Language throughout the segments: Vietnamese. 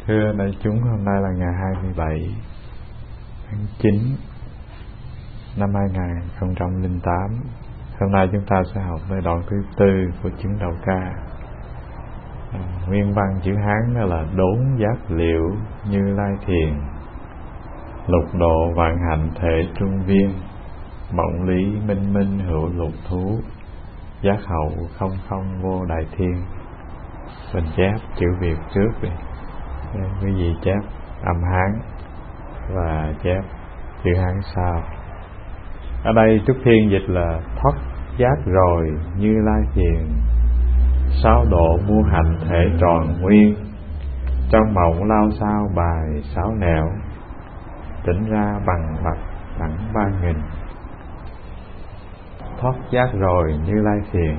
Thưa đại chúng, hôm nay là ngày 27 tháng 9 năm 2008. Hôm nay chúng ta sẽ học tới đoạn thứ tư của chứng Đầu Ca. Nguyên văn chữ Hán đó là đốn giác liệu Như Lai thiền, lục độ vạn hạnh thể trung viên, mộng lý minh minh hữu lục thú, giác hậu không không vô đại thiên. Mình chép chữ Việt trước đi, quý vị chép âm Hán và chép chữ Hán sau. Ở đây Trúc Thiên dịch là thoát giác rồi Như Lai thiền, sáu độ muôn hạnh thể tròn nguyên, trong mộng lao sao bài sáu nẻo, tỉnh ra bằng bậc đẳng 3000. Thoát giác rồi Như Lai thiền,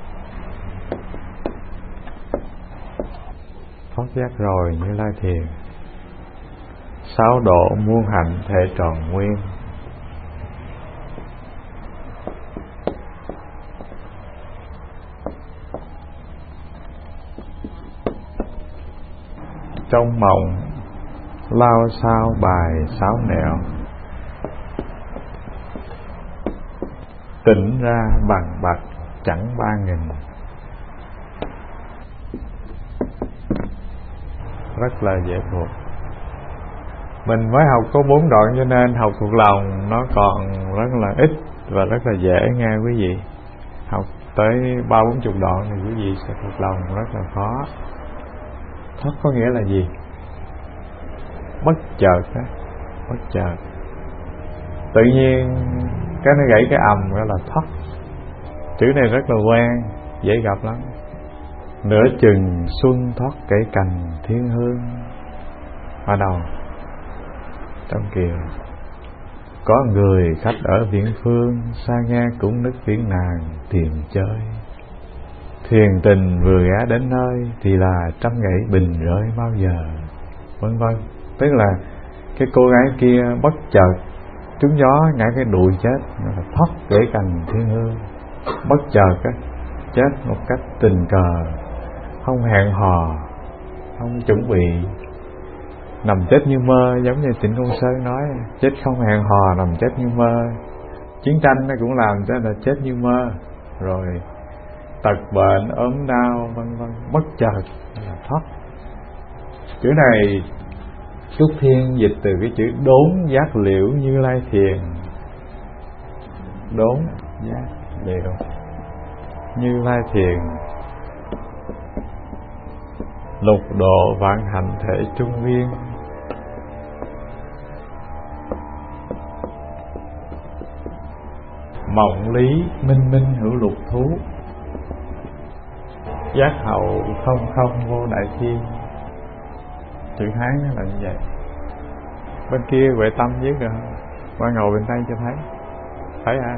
thoát giác rồi Như Lai thiền, sáu độ muôn hạnh thể tròn nguyên. Trong mộng lao sao bài sáu nẻo, tỉnh ra bằng bậc chẳng 3000. Rất là dễ thuộc. Mình mới học có 4 đoạn cho nên học thuộc lòng nó còn rất là ít và rất là dễ nghe quý vị. Học tới 30-40 đoạn thì quý vị sẽ thuộc lòng rất là khó. Thoát có nghĩa là gì? Bất chợt đó, bất chợt. Tự nhiên cái nó gãy cái ầm gọi là thoát. Chữ này rất là quen, dễ gặp lắm. Nửa chừng xuân thoát kể cành thiên hương. Ở đâu? Trong kiều. Có người khách ở viễn phương, xa nghe cũng nức tiếng nàng tìm chơi. Thuyền tình vừa ghé đến nơi, thì là trăm gậy bình rơi bao giờ, vân vân. Tức là cái cô gái kia bất chợt trúng gió ngã cái đùi chết, là thoát kể cành thiên hương. Bất chợt á, chết một cách tình cờ, không hẹn hò, không chuẩn bị, nằm chết như mơ. Giống như Trịnh Công Sơn nói, chết không hẹn hò, nằm chết như mơ. Chiến tranh nó cũng làm cho là chết như mơ. Rồi tật bệnh, ốm đau, vân vân, bất chợt là thoát. Chữ này Trúc Thiên dịch từ cái chữ đốn giác liễu Như Lai thiền. Đốn giác liễu Như Lai thiền, lục độ vạn hạnh thể trung viên, mộng lý minh minh hữu lục thú, giác hậu không không vô đại thiên. Chữ Hán là như vậy. Bên kia Huệ Tâm viết rồi, qua ngồi bên tay cho thấy. Thấy à?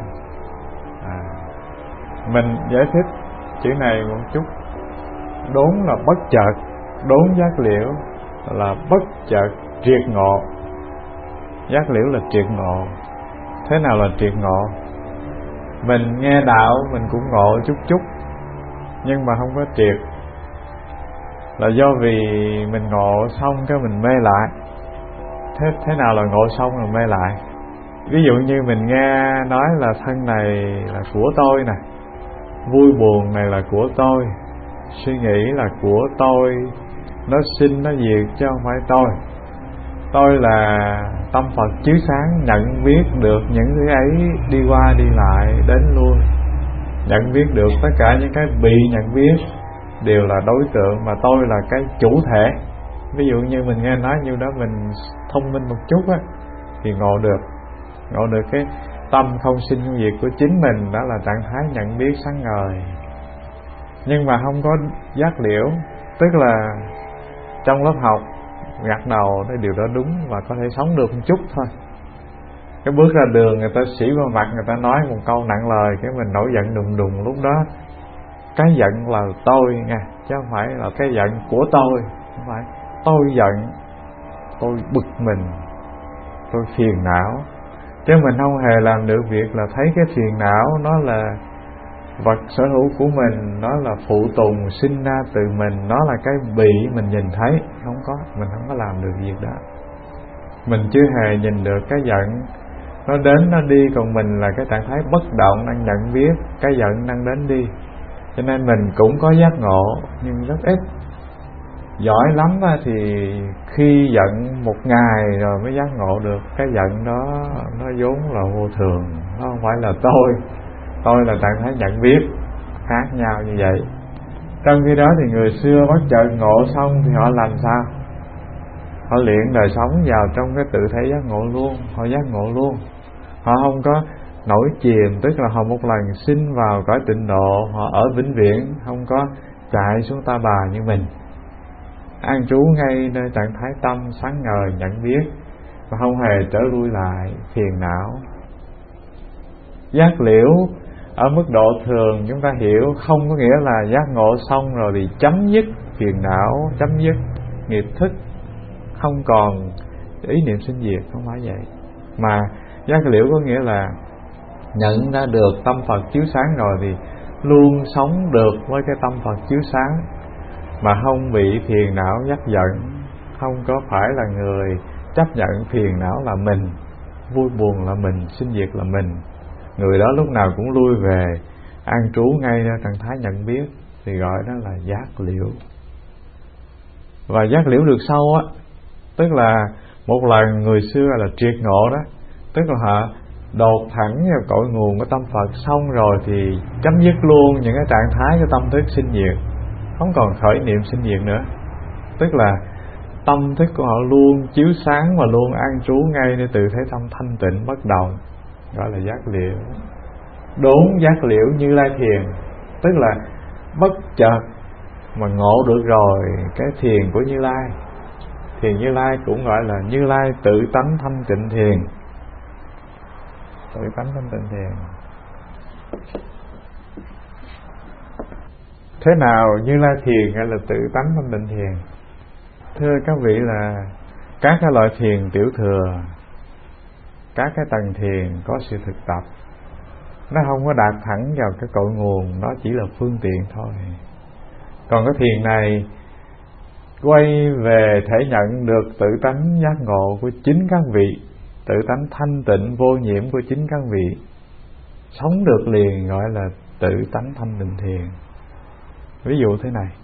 Mình giải thích chữ này một chút. Đốn là bất chợt, đốn giác liễu là bất chợt triệt ngộ. Giác liễu là triệt ngộ. Thế nào là triệt ngộ? Mình nghe đạo mình cũng ngộ chút chút, nhưng mà không có triệt. Là do vì mình ngộ xong cái mình mê lại. Thế nào là ngộ xong rồi mê lại? Ví dụ như mình nghe nói là thân này là của tôi nè, vui buồn này là của tôi, suy nghĩ là của tôi, nó sinh nó diệt chứ không phải tôi. Tôi là tâm Phật chiếu sáng, nhận biết được những thứ ấy đi qua đi lại đến luôn. Nhận biết được tất cả những cái bị nhận biết đều là đối tượng, mà tôi là cái chủ thể. Ví dụ như mình nghe nói như đó, mình thông minh một chút á, thì ngộ được cái tâm không sinh không diệt của chính mình. Đó là trạng thái nhận biết sáng ngời. Nhưng mà không có giác liễu, tức là trong lớp học gật đầu cái điều đó đúng và có thể sống được một chút thôi. Cái bước ra đường người ta xỉ vào mặt, người ta nói một câu nặng lời, cái mình nổi giận đùng đùng. Lúc đó cái giận là tôi nha, chứ không phải là cái giận của tôi. Không phải tôi giận, tôi bực mình, tôi phiền não. Chứ mình không hề làm được việc là thấy cái phiền não nó là Vật sở hữu của mình nó là phụ tùng sinh ra từ mình, nó là cái bị mình nhìn thấy, mình không có làm được việc đó. Mình chưa hề nhìn được cái giận nó đến nó đi, còn mình là cái trạng thái bất động đang nhận biết cái giận đang đến đi. Cho nên mình cũng có giác ngộ nhưng rất ít. Giỏi lắm thì khi giận một ngày rồi mới giác ngộ được cái giận đó nó vốn là vô thường, nó không phải là tôi là trạng thái nhận biết, khác nhau như vậy. Trong khi đó thì người xưa bắt chợt ngộ xong thì họ làm sao? Họ luyện đời sống vào trong cái tự thể giác ngộ luôn, họ giác ngộ luôn. Họ không có nổi chìm, tức là họ một lần sinh vào cõi tịnh độ, họ ở vĩnh viễn, không có chạy xuống ta bà như mình. An trú ngay nơi trạng thái tâm sáng ngời nhận biết và không hề trở lui lại phiền não. Giác liễu ở mức độ thường chúng ta hiểu không có nghĩa là giác ngộ xong rồi thì chấm dứt phiền não, chấm dứt nghiệp thức, không còn ý niệm sinh diệt, không phải vậy. Mà giác liễu có nghĩa là nhận ra được tâm Phật chiếu sáng rồi thì luôn sống được với cái tâm Phật chiếu sáng, mà không bị phiền não dắt giận, không có phải là người chấp nhận phiền não là mình, vui buồn là mình, sinh diệt là mình. Người đó lúc nào cũng lui về an trú ngay ra trạng thái nhận biết thì gọi đó là giác liễu. Và giác liễu được sâu á, tức là một lần người xưa là triệt ngộ đó, tức là họ đột thẳng vào cội nguồn của tâm Phật xong rồi thì chấm dứt luôn những cái trạng thái của tâm thức sinh diệt, không còn khởi niệm sinh diệt nữa. Tức là tâm thức của họ luôn chiếu sáng và luôn an trú ngay nơi tự thể tâm thanh tịnh bất động, gọi là giác liễu. Đốn giác liễu Như Lai thiền, tức là bất chợt mà ngộ được rồi cái thiền của Như Lai. Thiền Như Lai cũng gọi là Như Lai tự tánh thanh tịnh thiền. Tự tánh thanh tịnh thiền. Thế nào Như Lai thiền hay là tự tánh thanh tịnh thiền? Thưa các vị, là các cái loại thiền tiểu thừa, các cái tầng thiền có sự thực tập, nó không có đạt thẳng vào cái cội nguồn, nó chỉ là phương tiện thôi. Còn cái thiền này quay về thể nhận được tự tánh giác ngộ của chính các vị, tự tánh thanh tịnh vô nhiễm của chính các vị, sống được liền, gọi là tự tánh thanh tịnh thiền. Ví dụ thế này,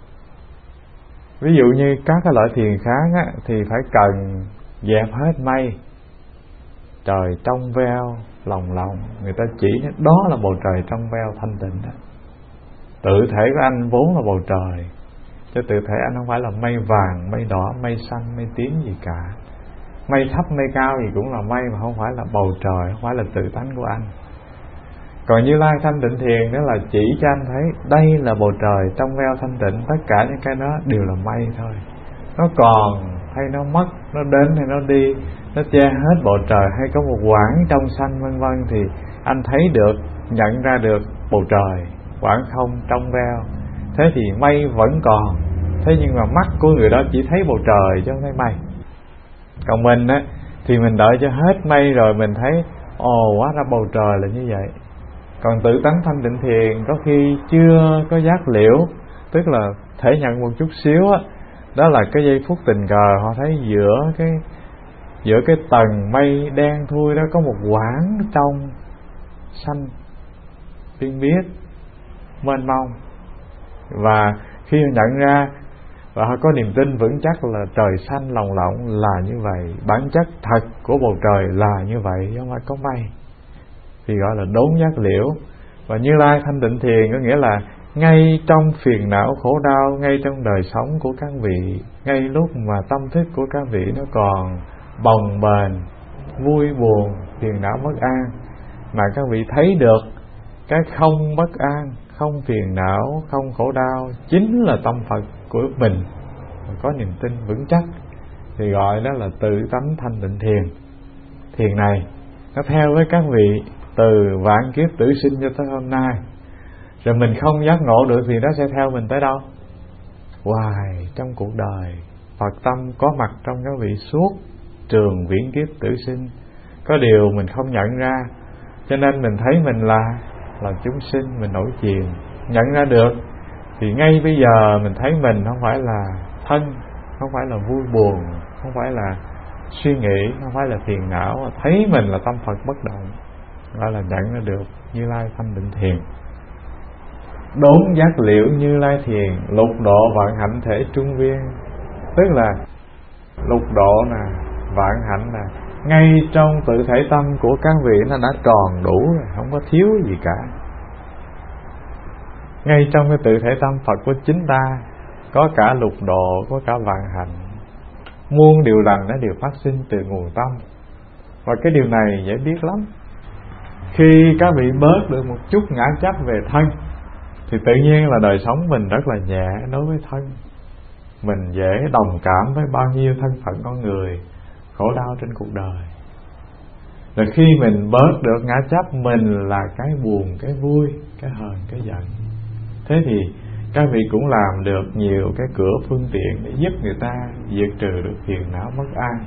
ví dụ như các cái loại thiền khác á, thì phải cần dẹp hết mây, trời trong veo lòng lòng, người ta chỉ đó là bầu trời trong veo thanh tịnh đó. Tự thể của anh vốn là bầu trời, chứ tự thể anh không phải là mây vàng, mây đỏ, mây xanh, mây tím gì cả. Mây thấp mây cao gì cũng là mây, mà không phải là bầu trời, không phải là tự tánh của anh. Còn Như Lai thanh tịnh thiền đó là chỉ cho anh thấy đây là bầu trời trong veo thanh tịnh, tất cả những cái đó đều là mây thôi. Nó còn hay nó mất, nó đến hay nó đi, nó che hết bầu trời hay có một quãng trong xanh vân vân, thì anh thấy được, nhận ra được bầu trời, quãng không trong veo. Thế thì mây vẫn còn, thế nhưng mà mắt của người đó chỉ thấy bầu trời chứ không thấy mây. Còn mình á thì mình đợi cho hết mây rồi mình thấy ồ, hóa ra bầu trời là như vậy. Còn tự tánh thanh tịnh thiền có khi chưa có giác liễu, tức là thể nhận một chút xíu á, đó là cái giây phút tình cờ họ thấy giữa cái tầng mây đen thui đó có một quãng trong xanh biên biết mênh mông, và khi họ nhận ra và họ có niềm tin vững chắc là trời xanh lồng lộng là như vậy, bản chất thật của bầu trời là như vậy chứ không phải có mây, thì gọi là đốn giác liễu. Và Như Lai thanh tịnh thiền có nghĩa là ngay trong phiền não khổ đau, ngay trong đời sống của các vị, ngay lúc mà tâm thức của các vị nó còn bồng bềnh, vui buồn, phiền não bất an, mà các vị thấy được cái không bất an, không phiền não, không khổ đau chính là tâm Phật của mình, có niềm tin vững chắc, thì gọi đó là tự tánh thanh tịnh thiền. Thiền này nó theo với các vị từ vạn kiếp tử sinh cho tới hôm nay, rồi mình không giác ngộ được thì nó sẽ theo mình tới đâu? Hoài trong cuộc đời, Phật tâm có mặt trong các vị suốt trường viễn kiếp tử sinh. Có điều mình không nhận ra, cho nên mình thấy mình là là chúng sinh, mình nổi chiều. Nhận ra được thì ngay bây giờ mình thấy mình không phải là thân, không phải là vui buồn, không phải là suy nghĩ, không phải là phiền não, thấy mình là tâm Phật bất động, gọi là nhận ra được Như Lai thanh định thiền. Đốn giác liễu Như Lai thiền, lục độ vạn hạnh thể trung viên. Tức là lục độ nè, vạn hạnh nè, ngay trong tự thể tâm của các vị nó đã tròn đủ rồi, không có thiếu gì cả. Ngay trong cái tự thể tâm Phật của chính ta có cả lục độ, có cả vạn hạnh. Muôn điều lành nó đều phát sinh từ nguồn tâm. Và cái điều này dễ biết lắm. Khi các vị bớt được một chút ngã chấp về thân thì tự nhiên là đời sống mình rất là nhẹ đối với thân. Mình dễ đồng cảm với bao nhiêu thân phận con người khổ đau trên cuộc đời. Rồi khi mình bớt được ngã chấp mình là cái buồn, cái vui, cái hờn, cái giận, thế thì các vị cũng làm được nhiều cái cửa phương tiện để giúp người ta diệt trừ được phiền não bất an.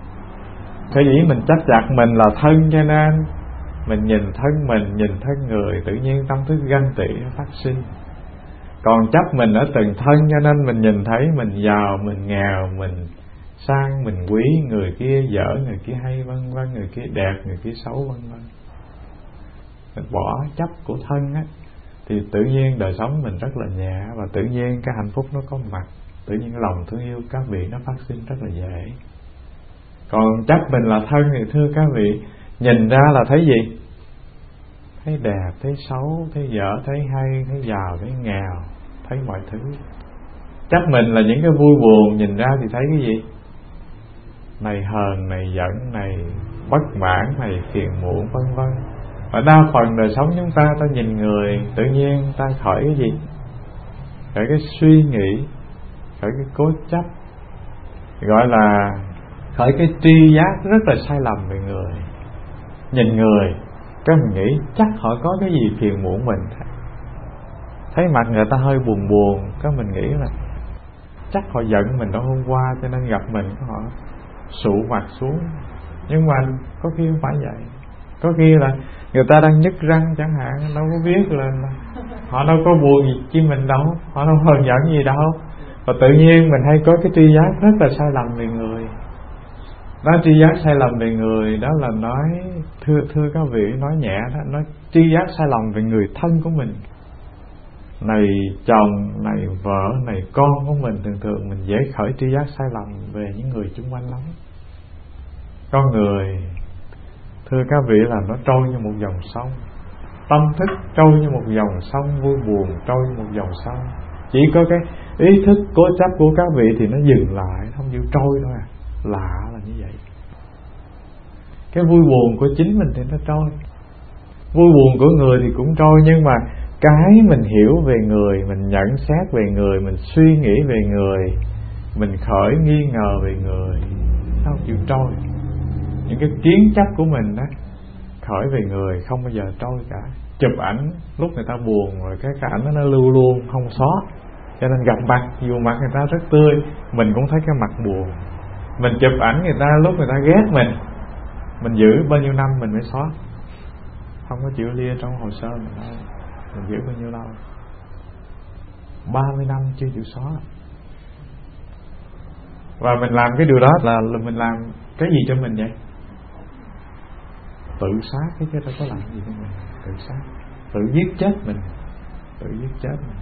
Sở dĩ mình chấp chặt mình là thân, cho nên mình nhìn thân mình, nhìn thân người, tự nhiên tâm thức ganh tị phát sinh. Còn chấp mình ở từng thân, cho nên mình nhìn thấy mình giàu, mình nghèo, mình sang, mình quý, người kia dở, người kia hay, vân vân, người kia đẹp, người kia xấu, vân vân. Mình bỏ chấp của thân á, thì tự nhiên đời sống mình rất là nhẹ, và tự nhiên cái hạnh phúc nó có mặt. Tự nhiên lòng thương yêu các vị nó phát sinh rất là dễ. Còn chấp mình là thân thì thưa các vị, nhìn ra là thấy gì? Thấy đẹp, thấy xấu, thấy dở, thấy hay, thấy giàu, thấy nghèo, thấy mọi thứ. Chấp mình là những cái vui buồn, nhìn ra thì thấy cái gì? Này hờn, này giận, này bất mãn, này phiền muộn, vân vân. Và đa phần đời sống chúng ta nhìn người, tự nhiên ta khởi cái gì? Khởi cái suy nghĩ, khởi cái cố chấp, gọi là khởi cái tri giác rất là sai lầm về người. Nhìn người, cái mình nghĩ chắc họ có cái gì phiền muộn mình. Thấy mặt người ta hơi buồn buồn, cái mình nghĩ là chắc họ giận mình đó hôm qua, cho nên gặp mình họ sụ mặt xuống. Nhưng mà có khi không phải vậy. Có khi là người ta đang nhức răng chẳng hạn, đâu có biết là họ đâu có buồn gì chi mình đâu, họ đâu hờn giận gì đâu. Và tự nhiên mình hay có cái tri giác rất là sai lầm về người. Đó, tri giác sai lầm về người đó là nói, thưa các vị, nói nhẹ đó, nói tri giác sai lầm về người thân của mình. Này chồng, này vợ, này con của mình, thường mình dễ khởi tri giác sai lầm về những người xung quanh lắm. Con người, thưa các vị, là nó trôi như một dòng sông. Tâm thức trôi như một dòng sông, vui buồn trôi như một dòng sông. Chỉ có cái ý thức cố chấp của các vị thì nó dừng lại, không chịu trôi thôi à. Lạ là như vậy. Cái vui buồn của chính mình thì nó trôi, vui buồn của người thì cũng trôi. Nhưng mà cái mình hiểu về người, mình nhận xét về người, mình suy nghĩ về người, mình khởi nghi ngờ về người, nó không chịu trôi. Những cái kiến chấp của mình đó khởi về người không bao giờ trôi cả. Chụp ảnh lúc người ta buồn rồi cái ảnh nó lưu luôn, không xóa. Cho nên gặp mặt, dù mặt người ta rất tươi, mình cũng thấy cái mặt buồn. Mình chụp ảnh người ta lúc người ta ghét mình giữ bao nhiêu năm mình mới xóa. Không có chịu lia trong hồ sơ mình đâu. Mình giữ bao nhiêu lâu? 30 năm chưa chịu xóa. Và mình làm cái điều đó là mình làm cái gì cho mình vậy? Tự sát cái chứ đâu có làm gì cho mình. Tự sát, tự giết chết mình, tự giết chết mình.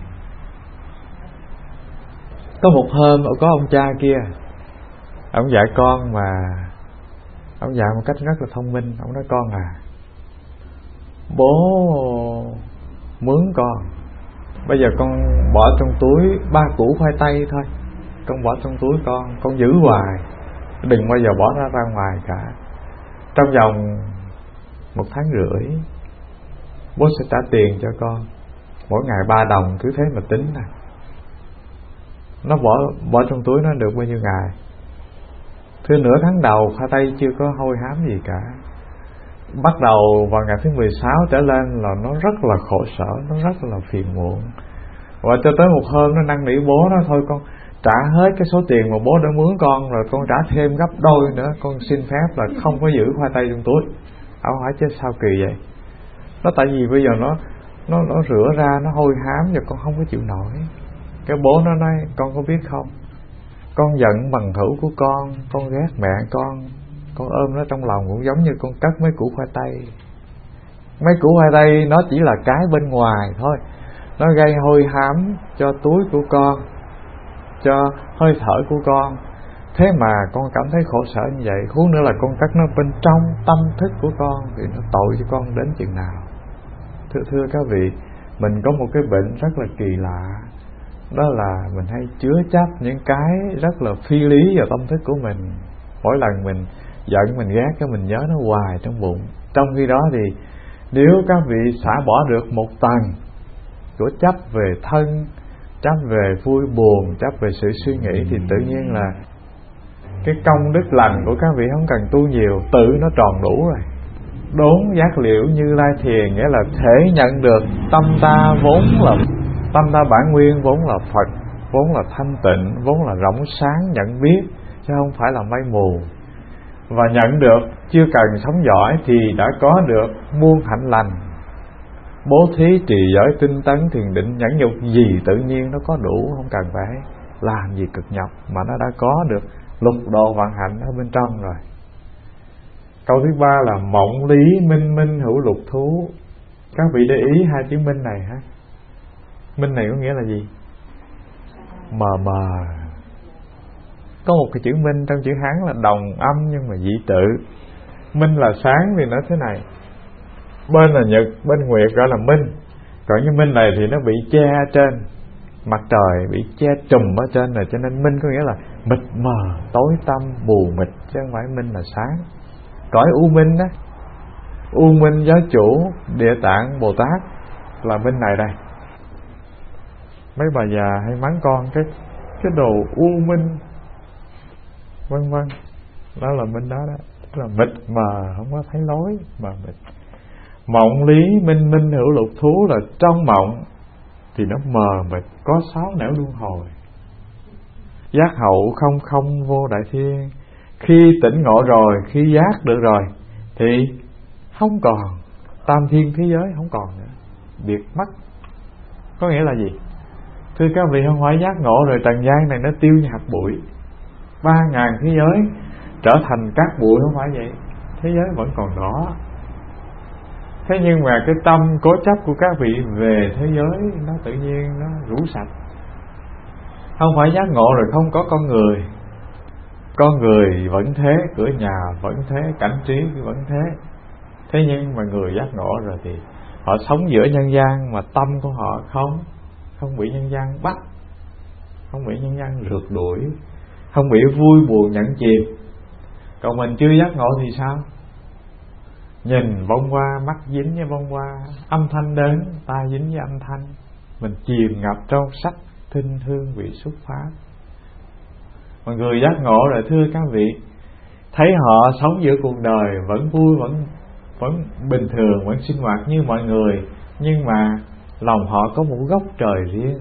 Có một hôm có ông cha kia, ông dạy con mà ông dạy một cách rất là thông minh. Ông nói con à, bố mướn con, bây giờ con bỏ trong túi 3 củ khoai tây thôi, con bỏ trong túi con giữ hoài, đừng bao giờ bỏ nó ra ngoài cả. Trong vòng 1 tháng rưỡi bố sẽ trả tiền cho con, mỗi ngày 3 đồng, cứ thế mà tính nè. Nó bỏ trong túi nó được bao nhiêu ngày? Thưa nửa tháng đầu khoai tây chưa có hôi hám gì cả. Bắt đầu vào ngày thứ 16 trở lên là nó rất là khổ sở, nó rất là phiền muộn. Và cho tới một hôm nó năn nỉ bố nó, thôi con trả hết cái số tiền mà bố đã mướn con rồi, con trả thêm gấp đôi nữa, con xin phép là không có giữ khoai tây trong túi. Ông hỏi chứ sao kỳ vậy? Nó tại vì bây giờ nó rửa ra, nó hôi hám và con không có chịu nổi. Cái bố nó nói con có biết không, con giận bằng hữu của con ghét mẹ con ôm nó trong lòng cũng giống như con cất mấy củ khoai tây. Mấy củ khoai tây nó chỉ là cái bên ngoài thôi, nó gây hôi hám cho túi của con, cho hơi thở của con. Thế mà con cảm thấy khổ sở như vậy, huống nữa là con cất nó bên trong tâm thức của con, thì nó tội cho con đến chừng nào. Thưa các vị, mình có một cái bệnh rất là kỳ lạ, đó là mình hay chứa chấp những cái rất là phi lý vào tâm thức của mình. Mỗi lần mình giận, mình ghét cái mình nhớ nó hoài trong bụng. Trong khi đó thì nếu các vị xả bỏ được một tầng của chấp về thân, chấp về vui buồn, chấp về sự suy nghĩ, thì tự nhiên là cái công đức lành của các vị không cần tu nhiều, tự nó tròn đủ rồi. Đốn giác liễu Như Lai thiền nghĩa là thể nhận được tâm ta vốn là tâm ta bản nguyên, vốn là Phật, vốn là thanh tịnh, vốn là rộng sáng nhận biết, chứ không phải là mây mù. Và nhận được chưa cần sống giỏi thì đã có được muôn hạnh lành. Bố thí trì giới tinh tấn thiền định nhẫn nhục gì tự nhiên nó có đủ, không cần phải làm gì cực nhọc, mà nó đã có được lục độ vạn hạnh ở bên trong rồi. Câu thứ ba là mộng lý minh minh hữu lục thú. Các vị để ý hai chữ minh này ha. Minh này có nghĩa là gì? Mờ mờ. Có một cái chữ minh trong chữ Hán là đồng âm nhưng mà dị tự. Minh là sáng thì nó thế này, bên là nhật, bên nguyệt gọi là minh. Còn như minh này thì nó bị che trên, mặt trời bị che trùm ở trên rồi, cho nên minh có nghĩa là mịt mờ, tối tăm, mù mịt, chứ không phải minh là sáng. Cõi u minh đó, u minh giáo chủ Địa Tạng Bồ Tát là minh này đây. Mấy bà già hay mắng con cái đồ u minh vân vân, đó là minh đó đó, tức là mịt mờ, không có thấy lối mà mịt. Mộng lý minh minh hữu lục thú là trong mộng thì nó mờ mịt, có 6 nẻo luân hồi. Giác hậu không không vô đại thiên, khi tỉnh ngộ rồi, khi giác được rồi thì không còn tam thiên thế giới, không còn nữa, biệt mất. Có nghĩa là gì? Thưa các vị, không phải giác ngộ rồi trần gian này nó tiêu như hạt bụi, 3.000 thế giới trở thành cát bụi, không phải vậy. Thế giới vẫn còn đó. Thế nhưng mà cái tâm cố chấp của các vị về thế giới nó tự nhiên nó rũ sạch. Không phải giác ngộ rồi không có con người. Con người vẫn thế, cửa nhà vẫn thế, cảnh trí vẫn thế. Thế nhưng mà người giác ngộ rồi thì họ sống giữa nhân gian mà tâm của họ không bị nhân gian bắt, không bị nhân gian rượt đuổi, không bị vui buồn nhận chìm. Còn mình chưa giác ngộ thì sao? Nhìn vong qua, mắt dính với vong qua, âm thanh đến, tai dính với âm thanh, mình chìm ngập trong sắc thinh hương vị xuất pháp. Mà người giác ngộ rồi, thưa các vị, thấy họ sống giữa cuộc đời vẫn vui, vẫn bình thường, vẫn sinh hoạt như mọi người, nhưng mà lòng họ có một góc trời riêng.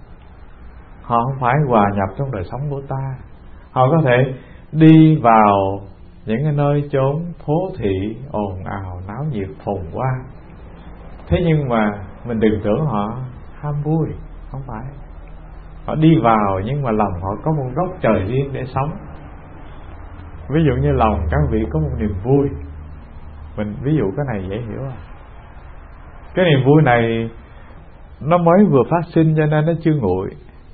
Họ không phải hòa nhập trong đời sống của ta. Họ có thể đi vào những cái nơi chốn phố thị ồn ào náo nhiệt phồn hoa, thế nhưng mà mình đừng tưởng họ ham vui, không phải. Họ đi vào nhưng mà lòng họ có một góc trời riêng để sống. Ví dụ như lòng các vị có một niềm vui, mình ví dụ cái này dễ hiểu không? Cái niềm vui này nó mới vừa phát sinh cho nên nó chưa nguội.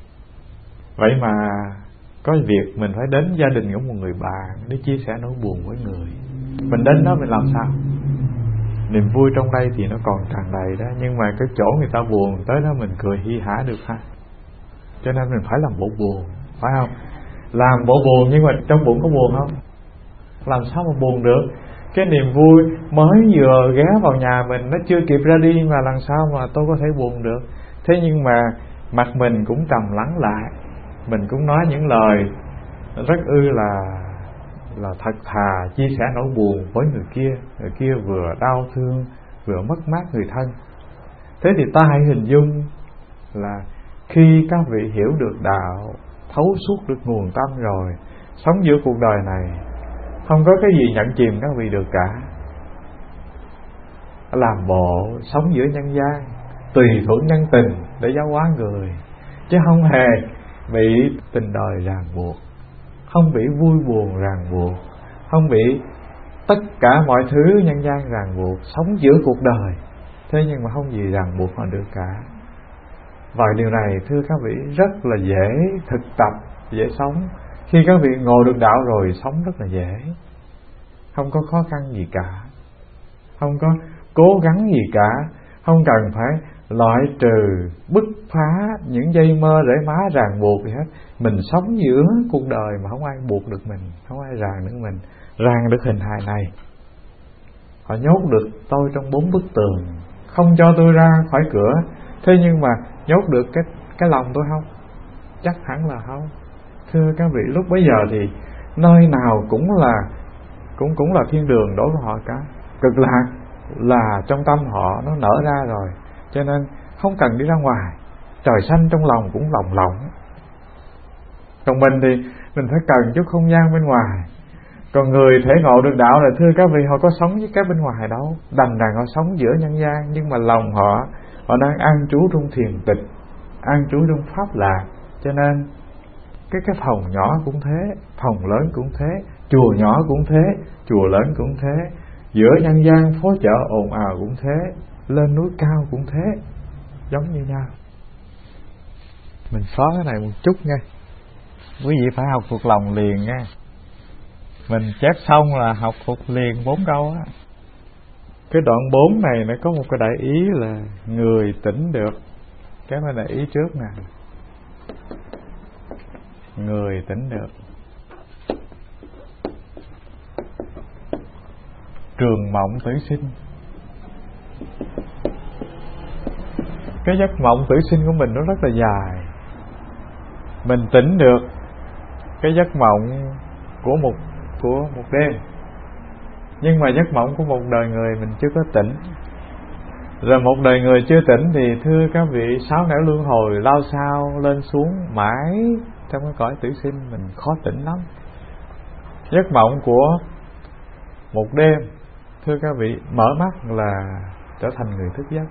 Vậy mà có việc mình phải đến gia đình của một người bạn để chia sẻ nỗi buồn với người. Mình đến đó mình làm sao? Niềm vui trong đây thì nó còn tràn đầy đó, nhưng mà cái chỗ người ta buồn, tới đó mình cười hi hả được ha. Cho nên mình phải làm bộ buồn, phải không? Làm bộ buồn nhưng mà trong bụng có buồn không? Làm sao mà buồn được? Cái niềm vui mới vừa ghé vào nhà mình, nó chưa kịp ra đi mà làm sao mà tôi có thể buồn được? Thế nhưng mà mặt mình cũng trầm lắng lại, mình cũng nói những lời rất là thật thà, chia sẻ nỗi buồn với người kia vừa đau thương vừa mất mát người thân. Thế thì ta hãy hình dung là khi các vị hiểu được đạo, thấu suốt được nguồn tâm rồi, sống giữa cuộc đời này không có cái gì nhận chìm các vị được cả. Làm bộ sống giữa nhân gian, tùy thuận nhân tình để giáo hóa người, chứ không hề bị tình đời ràng buộc, không bị vui buồn ràng buộc, không bị tất cả mọi thứ nhân gian ràng buộc, sống giữa cuộc đời. Thế nhưng mà không gì ràng buộc họ được cả. Và điều này thưa các vị rất là dễ thực tập, dễ sống. Khi các vị ngồi được đạo rồi, sống rất là dễ, không có khó khăn gì cả, không có cố gắng gì cả, không cần phải loại trừ, bứt phá những dây mơ rễ má ràng buộc gì hết. Mình sống giữa cuộc đời mà không ai buộc được mình, không ai ràng được mình, ràng được hình hài này. Họ nhốt được tôi trong 4 bức tường, không cho tôi ra khỏi cửa. Thế nhưng mà nhốt được cái lòng tôi không? Chắc hẳn là không. Thưa các vị, lúc bấy giờ thì nơi nào cũng là thiên đường đối với họ cả. Cực lạc là trong tâm họ nó nở ra rồi, cho nên không cần đi ra ngoài. Trời xanh trong lòng cũng lồng lộng. Còn mình thì mình phải cần chút không gian bên ngoài. Còn người thể ngộ được đạo là thưa các vị, họ có sống với cái bên ngoài đâu, đành rằng họ sống giữa nhân gian, nhưng mà lòng họ đang an trú trong thiền tịch, an trú trong pháp lạc. Cho nên cái phòng nhỏ cũng thế, phòng lớn cũng thế, chùa nhỏ cũng thế, chùa lớn cũng thế, giữa nhân gian phố chợ ồn ào cũng thế, lên núi cao cũng thế, giống như nhau. Mình xóa cái này một chút nha, quý vị phải học thuộc lòng liền nha. Mình chép xong là học thuộc liền 4 câu á. Cái đoạn 4 này nó có một cái đại ý là người tỉnh được. Cái này là ý trước nè, người tỉnh được. Trường mộng tử sinh. Cái giấc mộng tử sinh của mình nó rất là dài. Mình tỉnh được cái giấc mộng của một đêm, nhưng mà giấc mộng của một đời người mình chưa có tỉnh. Rồi một đời người chưa tỉnh thì thưa các vị, sáu nẻo luân hồi lao sao lên xuống mãi trong cái cõi tử sinh, mình khó tỉnh lắm. Giấc mộng của một đêm, thưa các vị, mở mắt là trở thành người thức giấc.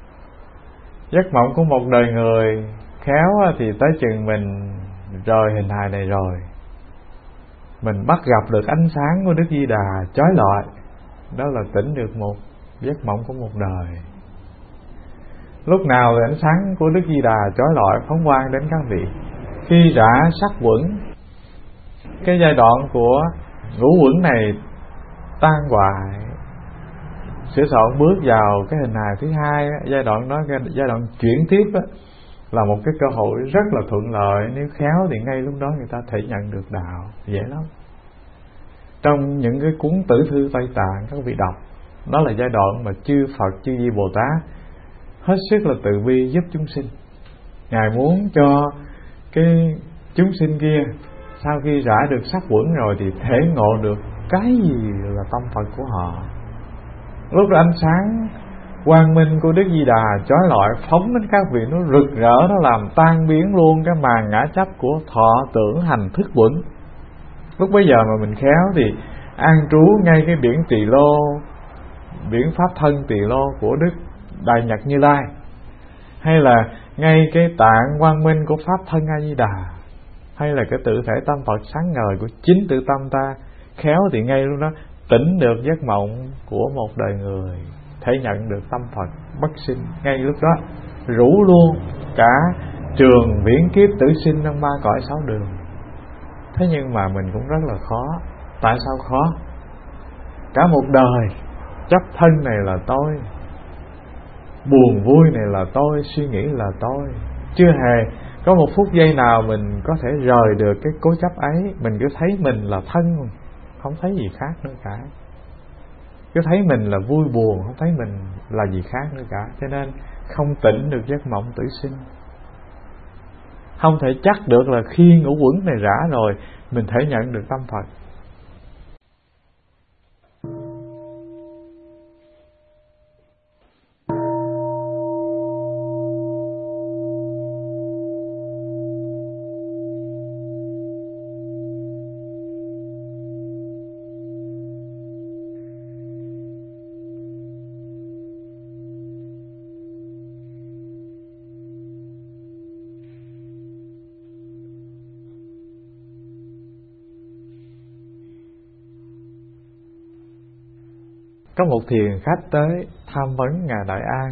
Giấc mộng của một đời người khéo thì tới chừng mình rời hình hài này rồi, mình bắt gặp được ánh sáng của Đức Di Đà chói lọi, đó là tỉnh được một giấc mộng của một đời. Lúc nào thì ánh sáng của Đức Di Đà chói lọi phóng quang đến các vị? Khi rã sắc quẩn, cái giai đoạn của ngũ quẩn này tan hoại, sửa soạn bước vào cái hình hài thứ hai, giai đoạn đó, giai đoạn chuyển tiếp đó, là một cái cơ hội rất là thuận lợi. Nếu khéo thì ngay lúc đó người ta thể nhận được đạo dễ lắm. Trong những cái cuốn tử thư Tây Tạng các vị đọc, đó là giai đoạn mà chư Phật, chư Di Bồ Tát hết sức là từ bi giúp chúng sinh. Ngài muốn cho cái chúng sinh kia sau khi rã được sắc quẩn rồi thì thể ngộ được cái gì là tâm Phật của họ. Lúc đó ánh sáng quang minh của Đức Di Đà chói lọi phóng đến các vị, nó rực rỡ, nó làm tan biến luôn cái màn ngã chấp của thọ tưởng hành thức quẩn. Lúc bấy giờ mà mình khéo thì an trú ngay cái biển Tỳ Lô, biển Pháp Thân Tỳ Lô của Đức Đại Nhật Như Lai, hay là ngay cái tạng quang minh của Pháp Thân A Di Đà, hay là cái tự thể tâm Phật sáng ngời của chính tự tâm ta, khéo thì ngay lúc đó tỉnh được giấc mộng của một đời người, thể nhận được tâm Phật bất sinh. Ngay lúc đó rủ luôn cả trường viễn kiếp tử sinh trong 3 cõi 6 đường. Thế nhưng mà mình cũng rất là khó. Tại sao khó? Cả một đời chấp thân này là tôi, buồn vui này là tôi, suy nghĩ là tôi, chưa hề có một phút giây nào mình có thể rời được cái cố chấp ấy. Mình cứ thấy mình là thân, không thấy gì khác nữa cả. Cứ thấy mình là vui buồn, không thấy mình là gì khác nữa cả. Cho nên không tỉnh được giấc mộng tử sinh. Không thể chắc được là khi ngũ quẩn này rã rồi mình thể nhận được tâm Phật. Có một thiền khách tới tham vấn Ngài Đại An.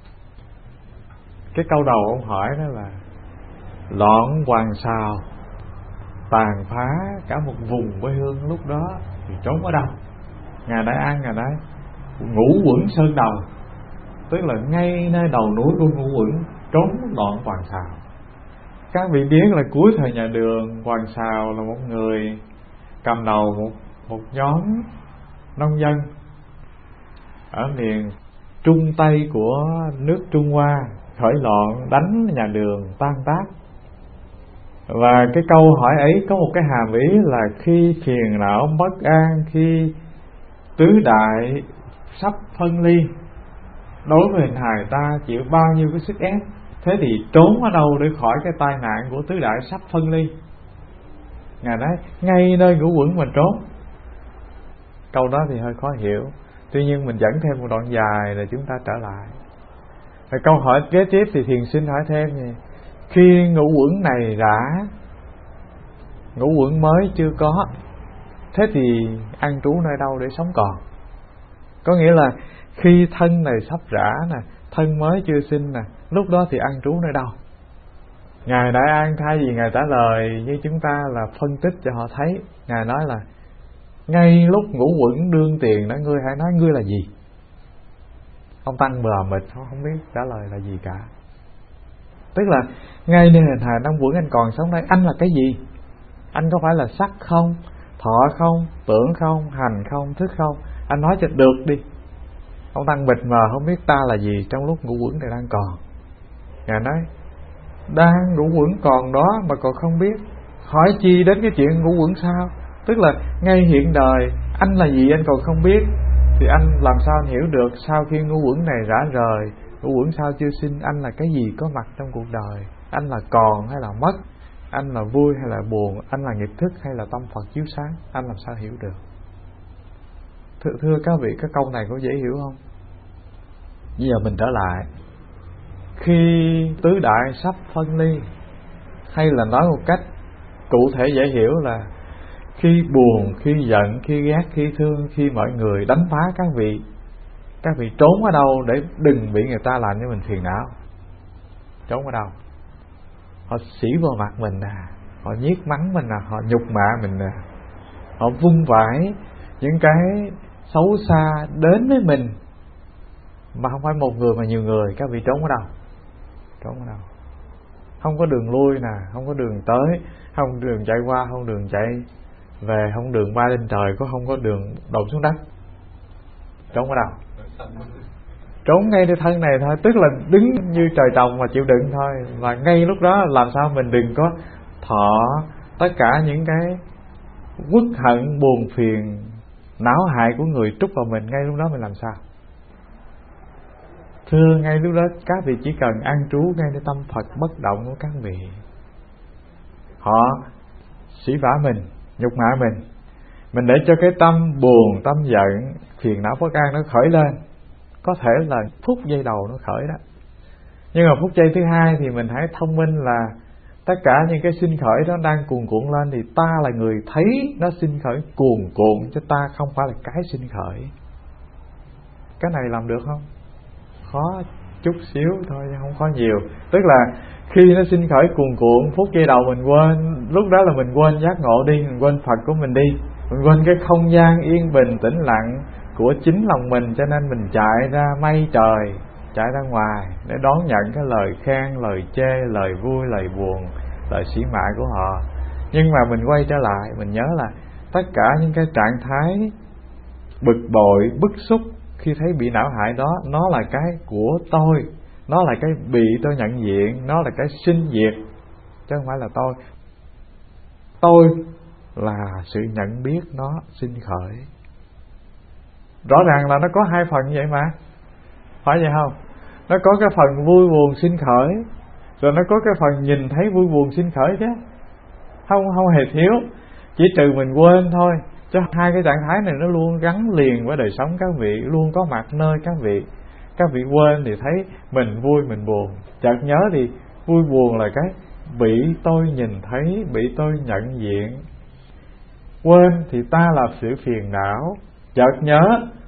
Cái câu đầu ông hỏi đó là: loạn hoàng sào tàn phá cả một vùng quê hương lúc đó thì trốn ở đâu? Ngài Đại An Ngài nói: Ngũ Quẩn Sơn Đầu, tức là ngay nơi đầu núi của Ngũ Quẩn trốn loạn hoàng sào. Các vị biết là cuối thời nhà Đường, hoàng sào là một người cầm đầu một nhóm nông dân ở miền Trung Tây của nước Trung Hoa khởi loạn đánh nhà Đường tan tác. Và cái câu hỏi ấy có một cái hàm ý là khi phiền não bất an, khi tứ đại sắp phân ly, đối với hình hài ta chịu bao nhiêu cái sức ép, thế thì trốn ở đâu để khỏi cái tai nạn của tứ đại sắp phân ly? Ngài nói ngay nơi Ngũ Quẩn mình trốn. Câu đó thì hơi khó hiểu, tuy nhiên mình dẫn thêm một đoạn dài rồi chúng ta trở lại. Và câu hỏi kế tiếp thì thiền sinh hỏi thêm gì? Khi Ngũ Quẩn này đã, Ngũ Quẩn mới chưa có, thế thì an trú nơi đâu để sống còn? Có nghĩa là khi thân này sắp rã nè, thân mới chưa sinh nè, lúc đó thì an trú nơi đâu? Ngài Đại An thay vì Ngài trả lời như chúng ta là phân tích cho họ thấy, Ngài nói là ngay lúc Ngũ Quẩn đương tiền đó, ngươi hãy nói ngươi là gì? Ông Tăng mờ mịt không biết trả lời là gì cả. Tức là ngay nơi hình hài năm Quẩn anh còn sống đây, anh là cái gì? Anh có phải là sắc không, thọ không, tưởng không, hành không, thức không? Anh nói cho được đi. Ông Tăng mịt mờ không biết ta là gì trong lúc Ngũ Quẩn này đang còn. Ngài nói đang Ngũ Quẩn còn đó mà còn không biết, hỏi chi đến cái chuyện Ngũ Quẩn sao? Tức là ngay hiện đời anh là gì anh còn không biết, thì anh làm sao anh hiểu được sau khi Ngũ Quẩn này rã rời, Ngũ Quẩn sao chưa sinh, anh là cái gì có mặt trong cuộc đời? Anh là còn hay là mất? Anh là vui hay là buồn? Anh là nghiệp thức hay là tâm Phật chiếu sáng? Anh làm sao hiểu được? Thưa các vị, cái câu này có dễ hiểu không? Bây giờ mình trở lại, khi tứ đại sắp phân ly, hay là nói một cách cụ thể dễ hiểu là khi buồn, khi giận, khi ghét, khi thương, khi mọi người đánh phá các vị trốn ở đâu để đừng bị người ta làm cho mình phiền não? Trốn ở đâu? Họ xỉ vào mặt mình nè, họ nhiếc mắng mình nè, họ nhục mạ mình nè, họ vung vãi những cái xấu xa đến với mình, mà không phải một người mà nhiều người. Các vị trốn ở đâu? Trốn ở đâu? Không có đường lui nè, không có đường tới, không đường chạy qua, không đường chạy về, không đường bay lên trời, có không có đường đổ xuống đất. Trốn ở đâu? Trốn ngay nơi thân này thôi, tức là đứng như trời trồng mà chịu đựng thôi. Và ngay lúc đó làm sao mình đừng có thọ tất cả những cái uất hận, buồn phiền, não hại của người trút vào mình. Ngay lúc đó mình làm sao? Thưa, ngay lúc đó các vị chỉ cần an trú ngay nơi tâm Phật bất động của các vị. Họ sỉ vả mình, nhục mạ mình để cho cái tâm buồn, tâm giận, phiền não bất an nó khởi lên. Có thể là phút giây đầu nó khởi đó, nhưng mà phút giây thứ hai thì mình hãy thông minh là tất cả những cái sinh khởi đó đang cuồn cuộn lên, thì ta là người thấy nó sinh khởi cuồn cuộn, chứ ta không phải là cái sinh khởi. Cái này làm được không? Khó chút xíu thôi, không khó nhiều. Tức là khi nó sinh khởi cuồn cuộn, phút giây đầu mình quên, lúc đó là mình quên giác ngộ đi, mình quên Phật của mình đi, mình quên cái không gian yên bình tĩnh lặng của chính lòng mình, cho nên mình chạy ra mây trời, chạy ra ngoài để đón nhận cái lời khen, lời chê, lời vui, lời buồn, lời sỉ mạ của họ. Nhưng mà mình quay trở lại, mình nhớ là tất cả những cái trạng thái bực bội, bức xúc khi thấy bị não hại đó, nó là cái của tôi, nó là cái bị tôi nhận diện, nó là cái sinh diệt, chứ không phải là tôi. Tôi là sự nhận biết nó sinh khởi. Rõ ràng là nó có hai phần vậy mà, phải vậy không? Nó có cái phần vui buồn sinh khởi, rồi nó có cái phần nhìn thấy vui buồn sinh khởi chứ, không hề thiếu, chỉ trừ mình quên thôi. Chứ hai cái trạng thái này nó luôn gắn liền với đời sống các vị, luôn có mặt nơi các vị. Các vị quên thì thấy mình vui mình buồn, chợt nhớ thì vui buồn là cái bị tôi nhìn thấy, bị tôi nhận diện. Quên thì ta là sự phiền não, chợt nhớ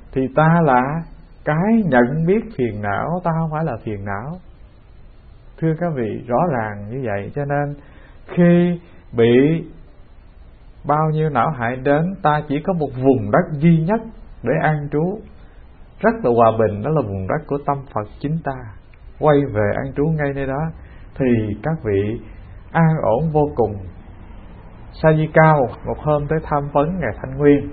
thì ta là cái nhận biết phiền não, ta không phải là phiền não. Thưa các vị, rõ ràng như vậy. Cho nên khi bị bao nhiêu não hại đến, ta chỉ có một vùng đất duy nhất để an trú, rất là hòa bình, đó là vùng đất của tâm Phật chính ta. Quay về an trú ngay nơi đó thì các vị an ổn vô cùng. Sa Di Cao một hôm tới tham vấn Ngài Thanh Nguyên.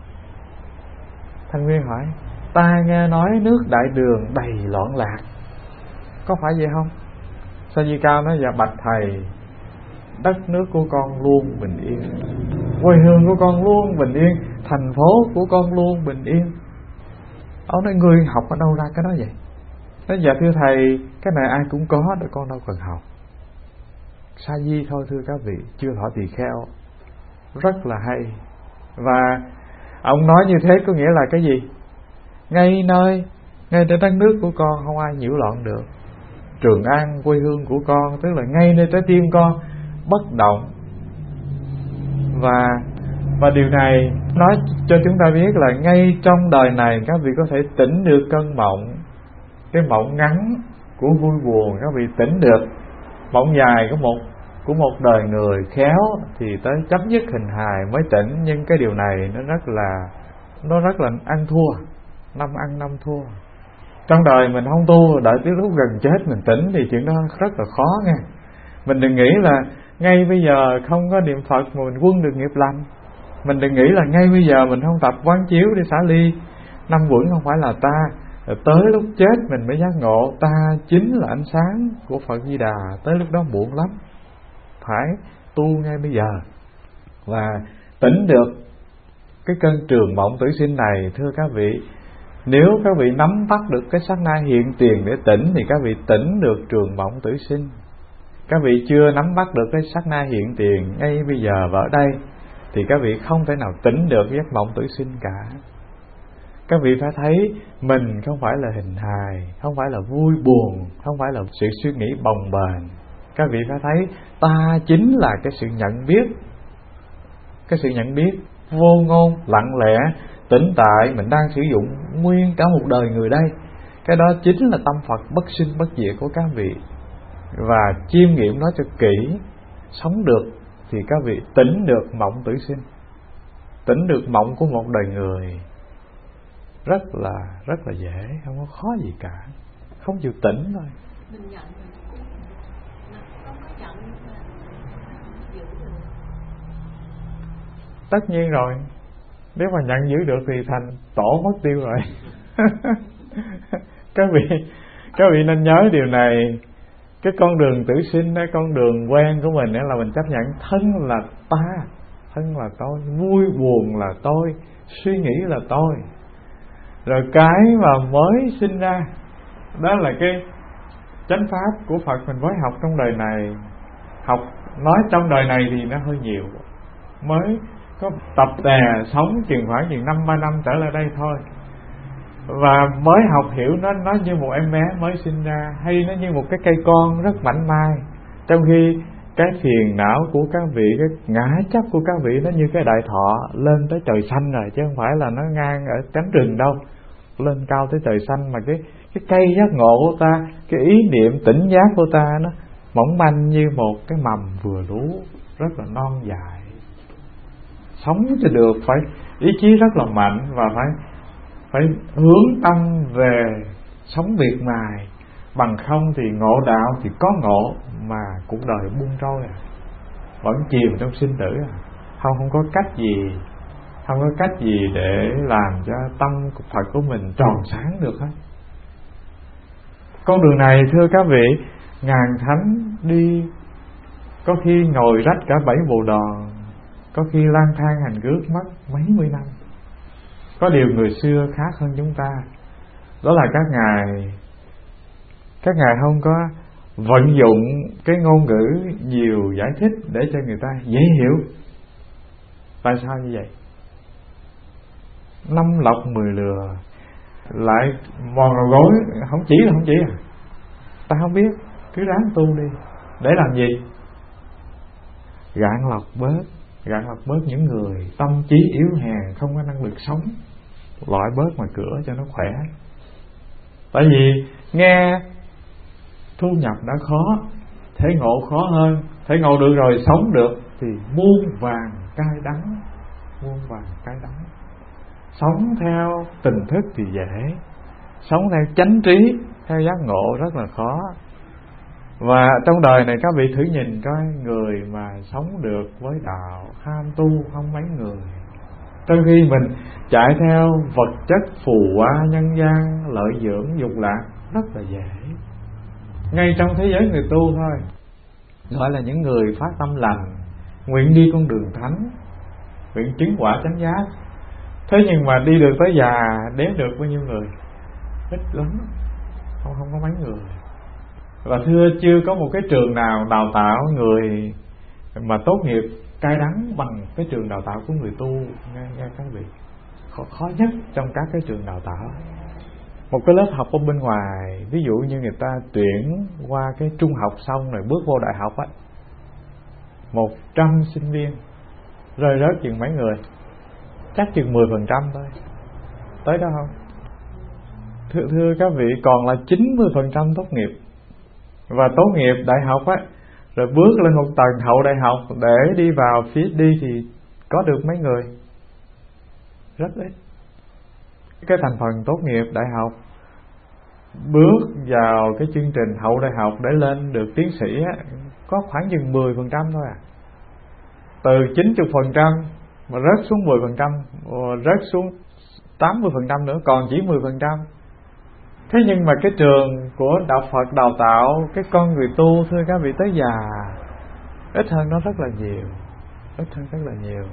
Thanh Nguyên hỏi: ta nghe nói nước Đại Đường đầy loạn lạc, có phải vậy không? Sa Di Cao nói: dạ bạch thầy, đất nước của con luôn bình yên, quê hương của con luôn bình yên, thành phố của con luôn bình yên. Ông nói: ngươi học ở đâu ra cái đó vậy? Nói: dạ thưa thầy, cái này ai cũng có, để con đâu cần học. Sa di thôi thưa các vị, chưa thọ tỳ kheo, rất là hay. Và ông nói như thế có nghĩa là cái gì? Ngay trên đất nước của con không ai nhiễu loạn được. Trường An quê hương của con, tức là ngay nơi trái tim con, bất động. Và điều này nói cho chúng ta biết là ngay trong đời này các vị có thể tỉnh được cơn mộng. Cái mộng ngắn của vui buồn các vị tỉnh được. Mộng dài của một đời người khéo thì tới chấm dứt hình hài mới tỉnh. Nhưng cái điều này nó rất là ăn thua, năm ăn năm thua. Trong đời mình không tu, đợi tới lúc gần chết mình tỉnh thì chuyện đó rất là khó nghe. Mình đừng nghĩ là ngay bây giờ không có niệm Phật mà mình quân được nghiệp lành. Mình đừng nghĩ là ngay bây giờ mình không tập quán chiếu để xả ly, năm quẩn không phải là ta, tới lúc chết mình mới giác ngộ ta chính là ánh sáng của Phật Di Đà. Tới lúc đó muộn lắm, phải tu ngay bây giờ và tỉnh được cái cơn trường mộng tử sinh này. Thưa các vị, nếu các vị nắm bắt được cái sát na hiện tiền để tỉnh thì các vị tỉnh được trường mộng tử sinh. Các vị chưa nắm bắt được cái sát na hiện tiền ngay bây giờ và ở đây thì các vị không thể nào tỉnh được giấc mộng tử sinh cả. Các vị phải thấy mình không phải là hình hài, không phải là vui buồn, không phải là sự suy nghĩ bồng bềnh. Các vị phải thấy ta chính là cái sự nhận biết. Cái sự nhận biết vô ngôn, lặng lẽ, tĩnh tại mình đang sử dụng nguyên cả một đời người đây. Cái đó chính là tâm Phật bất sinh bất diệt của các vị. Và chiêm nghiệm nó cho kỹ, sống được thì các vị tỉnh được mộng tử sinh, tỉnh được mộng của một đời người. Rất là dễ, không có khó gì cả, không chịu tỉnh thôi. Mình nhận không có nhận giữ được. Tất nhiên rồi, nếu mà nhận giữ được thì thành tổ mất tiêu rồi. Các vị nên nhớ điều này. Cái con đường tử sinh, cái con đường quen của mình là mình chấp nhận thân là ta, thân là tôi, vui buồn là tôi, suy nghĩ là tôi. Rồi cái mà mới sinh ra, đó là cái chánh pháp của Phật mình mới học trong đời này. Học nói trong đời này thì nó hơi nhiều, mới có tập tè sống chừng khoảng 5-3 năm trở lại đây thôi. Và mới học hiểu nó như một em bé mới sinh ra, hay nó như một cái cây con rất mảnh mai. Trong khi cái phiền não của các vị, cái ngã chấp của các vị nó như cái đại thọ lên tới trời xanh rồi, chứ không phải là nó ngang ở cánh rừng đâu. Lên cao tới trời xanh, mà cái cây giác ngộ của ta, cái ý niệm tỉnh giác của ta nó mỏng manh như một cái mầm vừa lú, rất là non dài. Sống cho được phải ý chí rất là mạnh và phải hướng tâm về sống việc mài. Bằng không thì ngộ đạo thì có ngộ mà cuộc đời buông trôi vẫn chìm trong sinh tử không có cách gì, không có cách gì để làm cho tâm Phật của mình tròn sáng được hết. Con đường này thưa các vị, ngàn thánh đi có khi ngồi rách cả 7 bộ đòn, có khi lang thang hành rước mất mấy mươi năm. Có điều người xưa khác hơn chúng ta, đó là các ngài không có vận dụng cái ngôn ngữ nhiều giải thích để cho người ta dễ hiểu. Tại sao như vậy? 5 lọc 10 lừa, lại mòn đầu gối, không chỉ à. Ta không biết, cứ ráng tu đi. Để làm gì? Gạn lọc bớt những người tâm trí yếu hèn, không có năng lực sống. loại bớt ngoài cửa cho nó khỏe. Tại vì nghe thu nhập đã khó, thể ngộ khó hơn. Thể ngộ được rồi sống được thì muôn vàn cay đắng, muôn vàn cay đắng. Sống theo tình thức thì dễ, sống theo chánh trí, theo giác ngộ rất là khó. Và trong đời này các vị thử nhìn coi, người mà sống được với đạo ham tu không mấy người. Trong khi mình chạy theo vật chất phù hoa nhân gian, lợi dưỡng dục lạc rất là dễ. Ngay trong thế giới người tu thôi, gọi là những người phát tâm lành, nguyện đi con đường thánh, nguyện chứng quả chánh giác. Thế nhưng mà đi được tới già đếm được bao nhiêu người? Ít lắm, không có mấy người. Và thưa, chưa có một cái trường nào đào tạo người mà tốt nghiệp cay đắng bằng cái trường đào tạo của người tu. Nghe các vị, khó nhất trong các cái trường đào tạo. Một cái lớp học ở bên ngoài, ví dụ như người ta tuyển qua cái trung học xong rồi bước vô đại học á, 100 sinh viên rơi rớt chừng mấy người? Chắc chừng 10% thôi. Tới đó không? Thưa các vị, còn là 90% tốt nghiệp. Và tốt nghiệp đại học á, rồi bước lên một tầng hậu đại học để đi vào PhD thì có được mấy người? Rất ít. Cái thành phần tốt nghiệp đại học bước vào cái chương trình hậu đại học để lên được tiến sĩ á, có khoảng chừng 10% thôi à. Từ 90% mà rớt xuống 10%, rớt xuống 80% nữa, còn chỉ 10%. Thế nhưng mà cái trường của đạo Phật đào tạo cái con người tu, thưa các vị, tới già ít hơn nó rất là nhiều, ít hơn rất là nhiều.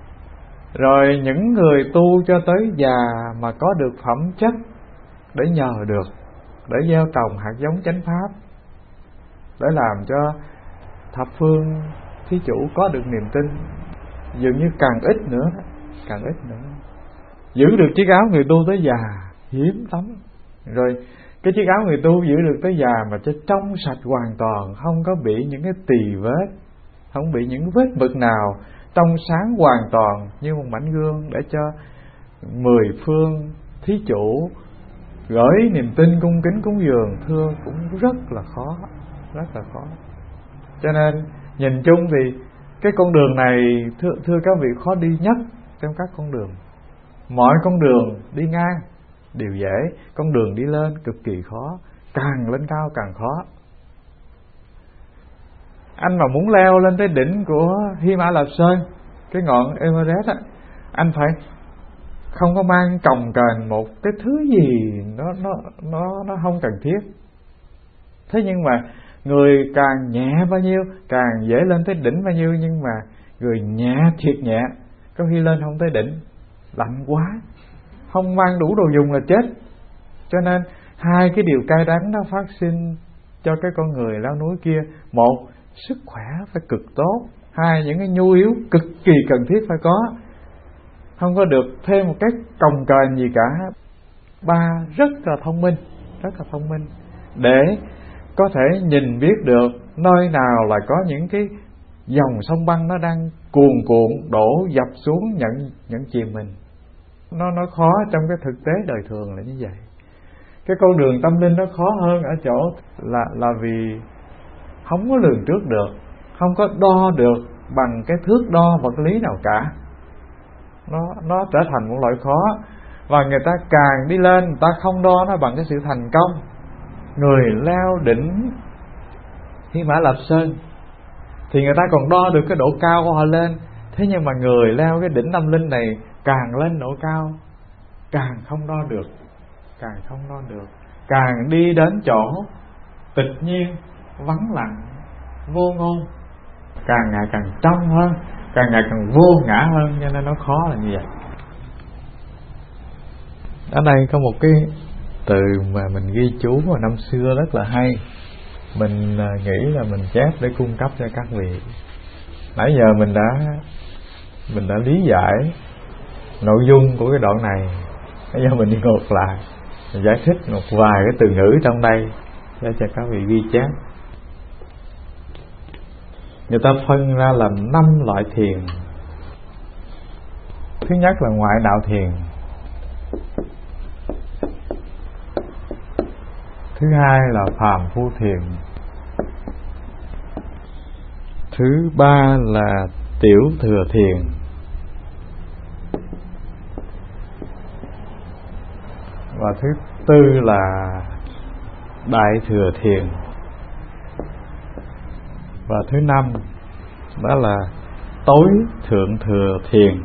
Rồi những người tu cho tới già mà có được phẩm chất để nhờ được, để gieo trồng hạt giống chánh pháp, để làm cho thập phương thí chủ có được niềm tin, dường như càng ít nữa, càng ít nữa. Giữ được chiếc áo người tu tới già hiếm lắm. Rồi cái chiếc áo người tu giữ được tới già mà cho trong sạch hoàn toàn, không có bị những cái tì vết, không bị những vết mực nào, trong sáng hoàn toàn như một mảnh gương, để cho 10 phương thí chủ gửi niềm tin cung kính cúng dường, thưa cũng rất là khó, rất là khó. Cho nên nhìn chung thì cái con đường này, thưa các vị, khó đi nhất trong các con đường. Mọi con đường đi ngang đều dễ, con đường đi lên cực kỳ khó, càng lên cao càng khó. Anh mà muốn leo lên tới đỉnh của Hy Mã Lạp Sơn, cái ngọn Everest á, anh phải không có mang cồng kềnh một cái thứ gì nó không cần thiết. Thế nhưng mà người càng nhẹ bao nhiêu, càng dễ lên tới đỉnh bao nhiêu. Nhưng mà người nhẹ thiệt nhẹ, có khi lên không tới đỉnh, lạnh quá, không mang đủ đồ dùng là chết. Cho nên hai cái điều cay đắng nó phát sinh cho cái con người leo núi kia. Một, sức khỏe phải cực tốt. Hai, những cái nhu yếu cực kỳ cần thiết phải có, không có được thêm một cái cồng kềnh gì cả. Ba, rất là thông minh, rất là thông minh, để có thể nhìn biết được nơi nào là có những cái dòng sông băng nó đang cuồn cuộn đổ dập xuống nhận chìm mình. Nó khó trong cái thực tế đời thường là như vậy. Cái con đường tâm linh nó khó hơn ở chỗ là vì không có lường trước được, không có đo được bằng cái thước đo vật lý nào cả. Nó trở thành một loại khó. Và người ta càng đi lên, người ta không đo nó bằng cái sự thành công. Người leo đỉnh Hy Mã Lạp Sơn thì người ta còn đo được cái độ cao của họ lên. Thế nhưng mà người leo cái đỉnh tâm linh này, càng lên độ cao càng không đo được, càng không đo được. Càng đi đến chỗ tịch nhiên, vắng lặng, vô ngôn, càng ngày càng trong hơn, càng ngày càng vô ngã hơn. Cho nên nó khó là như vậy. Ở đây có một cái từ mà mình ghi chú vào năm xưa rất là hay. Mình nghĩ là mình chép để cung cấp cho các vị. Nãy giờ mình đã lý giải nội dung của cái đoạn này. Bây giờ mình đi ngược lại, mình giải thích một vài cái từ ngữ trong đây để cho các vị ghi chép. Người ta phân ra làm 5 loại thiền. Thứ nhất là ngoại đạo thiền. Thứ hai là phàm phu thiền. Thứ ba là tiểu thừa thiền. Và thứ tư là đại thừa thiền. Và thứ năm đó là tối thượng thừa thiền.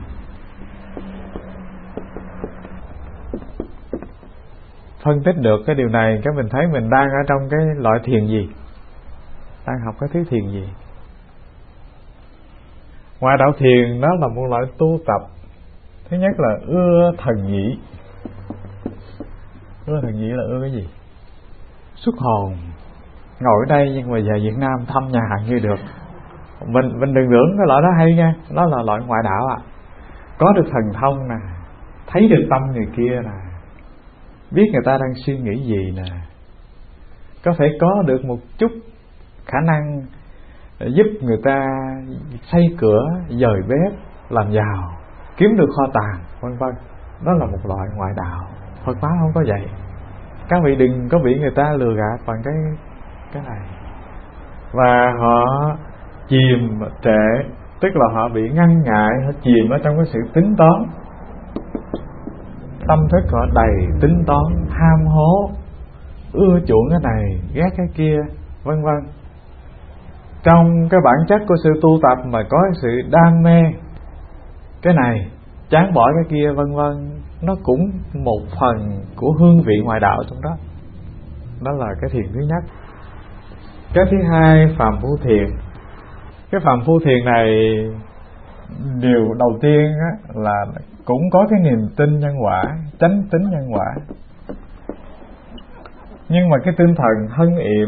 Phân tích được cái điều này, cái mình thấy mình đang ở trong cái loại thiền gì, đang học cái thứ thiền gì. Ngoài đạo thiền đó là một loại tu tập. Thứ nhất là ưa thần nhĩ. Ưa thần nhĩ là ưa cái gì? Xuất hồn. Ngồi ở đây nhưng mà về Việt Nam thăm nhà hàng như được. Mình đừng tưởng cái loại đó hay nha. Đó là loại ngoại đạo ạ. Có được thần thông nè, thấy được tâm người kia nè, biết người ta đang suy nghĩ gì nè, có thể có được một chút khả năng giúp người ta xây cửa, dời bếp, làm giàu, kiếm được kho tàng, vân vân. Đó là một loại ngoại đạo. Phật pháp không có vậy. Các vị đừng có bị người ta lừa gạt bằng cái này. Và họ chìm trệ, tức là họ bị ngăn ngại, họ chìm ở trong cái sự tính toán. Tâm thức họ đầy tính toán, ham hố, ưa chuộng cái này, ghét cái kia, vân vân. Trong cái bản chất của sự tu tập mà có sự đam mê cái này, chán bỏ cái kia, vân vân, nó cũng một phần của hương vị ngoại đạo trong đó. Đó là cái thiền thứ nhất. Cái thứ hai, phàm phu thiền. Cái phàm phu thiền này, điều đầu tiên á, là cũng có cái niềm tin nhân quả, chánh tín nhân quả. Nhưng mà cái tinh thần hân yểm,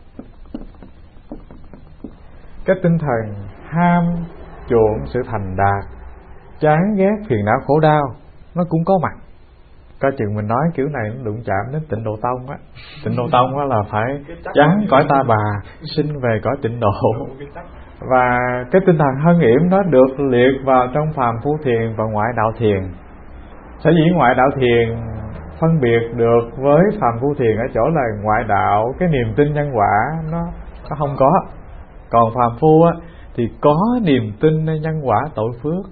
cái tinh thần ham chuộng sự thành đạt, chán ghét phiền não khổ đau, nó cũng có mặt. Coi chừng mình nói kiểu này nó đụng chạm đến Tịnh Độ Tông á. Tịnh Độ Tông á là phải chán cõi ta bà, sinh về cõi Tịnh Độ. Và cái tinh thần hân yểm đó được liệt vào trong phàm phu thiền và ngoại đạo thiền. Sở dĩ ngoại đạo thiền phân biệt được với phàm phu thiền ở chỗ là ngoại đạo cái niềm tin nhân quả nó không có. Còn phàm phu á thì có niềm tin nhân quả tội phước.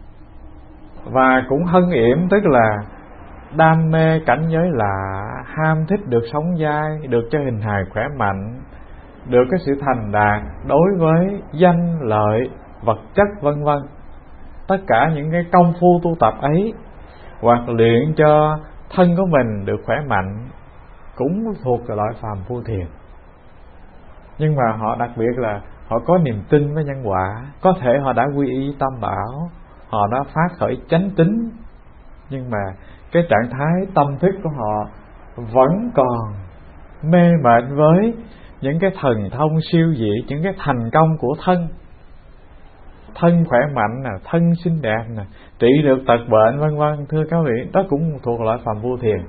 Và cũng hân yểm, tức là đam mê cảnh giới lạ, ham thích được sống dai, được cho hình hài khỏe mạnh, được cái sự thành đạt đối với danh lợi, vật chất, vân vân. Tất cả những cái công phu tu tập ấy, hoặc luyện cho thân của mình được khỏe mạnh, cũng thuộc cái loại phàm phu thiền. Nhưng mà họ đặc biệt là họ có niềm tin với nhân quả. Có thể họ đã quy y Tam Bảo, họ đã phát khởi chánh tín, nhưng mà cái trạng thái tâm thức của họ vẫn còn mê mệt với những cái thần thông siêu dị, những cái thành công của thân. Thân khỏe mạnh nè, thân xinh đẹp nè, trị được tật bệnh, vân vân. Thưa các vị, đó cũng thuộc loại phàm phu thiền.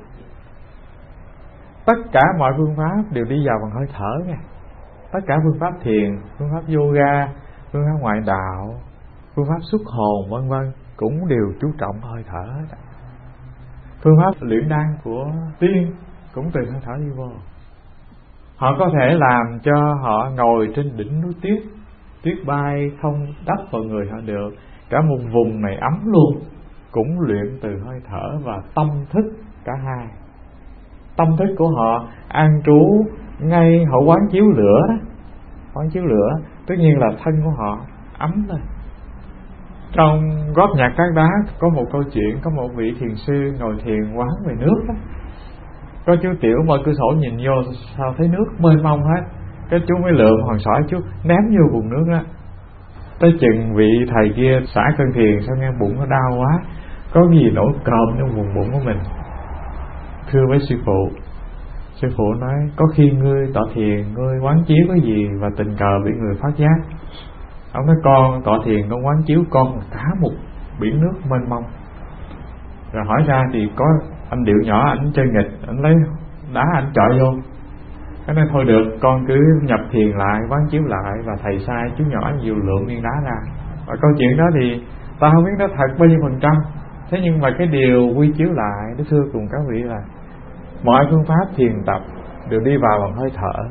Tất cả mọi phương pháp đều đi vào bằng hơi thở nha. Tất cả phương pháp thiền, phương pháp yoga, phương pháp ngoại đạo, phương pháp xuất hồn, vân vân, cũng đều chú trọng hơi thở hết. Phương pháp luyện đan của tiên cũng từ hơi thở đi vô. Họ có thể làm cho họ ngồi trên đỉnh núi tuyết, tuyết bay không đắp vào người họ được, cả một vùng này ấm luôn, cũng luyện từ hơi thở và tâm thức cả hai. Tâm thức của họ an trú ngay họ quán chiếu lửa đó. Quán chiếu lửa, tất nhiên là thân của họ ấm lên. Trong góp nhạc Cát Đá có một câu chuyện, có một vị thiền sư ngồi thiền quán về nước đó. Có chú Tiểu mở cửa sổ nhìn vô, sao thấy nước mênh mông hết. Cái chú mới lượm hòn sỏi chú ném vô vùng nước đó. Tới chừng vị thầy kia xả cơn thiền, sao nghe bụng nó đau quá, có gì nổi cộm trong vùng bụng của mình. Thưa với sư phụ, sư phụ nói có khi ngươi tọa thiền, ngươi quán chiếu cái gì và tình cờ bị người phát giác. Ông nói con tọa thiền, con quán chiếu con cả một biển nước mênh mông. Rồi hỏi ra thì có anh Điệu nhỏ, anh chơi nghịch, anh lấy đá anh chọi vô. Cái nói thôi được, con cứ nhập thiền lại, quán chiếu lại, và thầy sai chú nhỏ nhiều lượng viên đá ra. Và câu chuyện đó thì ta không biết nó thật bao nhiêu %. Thế nhưng mà cái điều quy chiếu lại, nó thưa cùng các vị là mọi phương pháp thiền tập đều đi vào bằng hơi thở.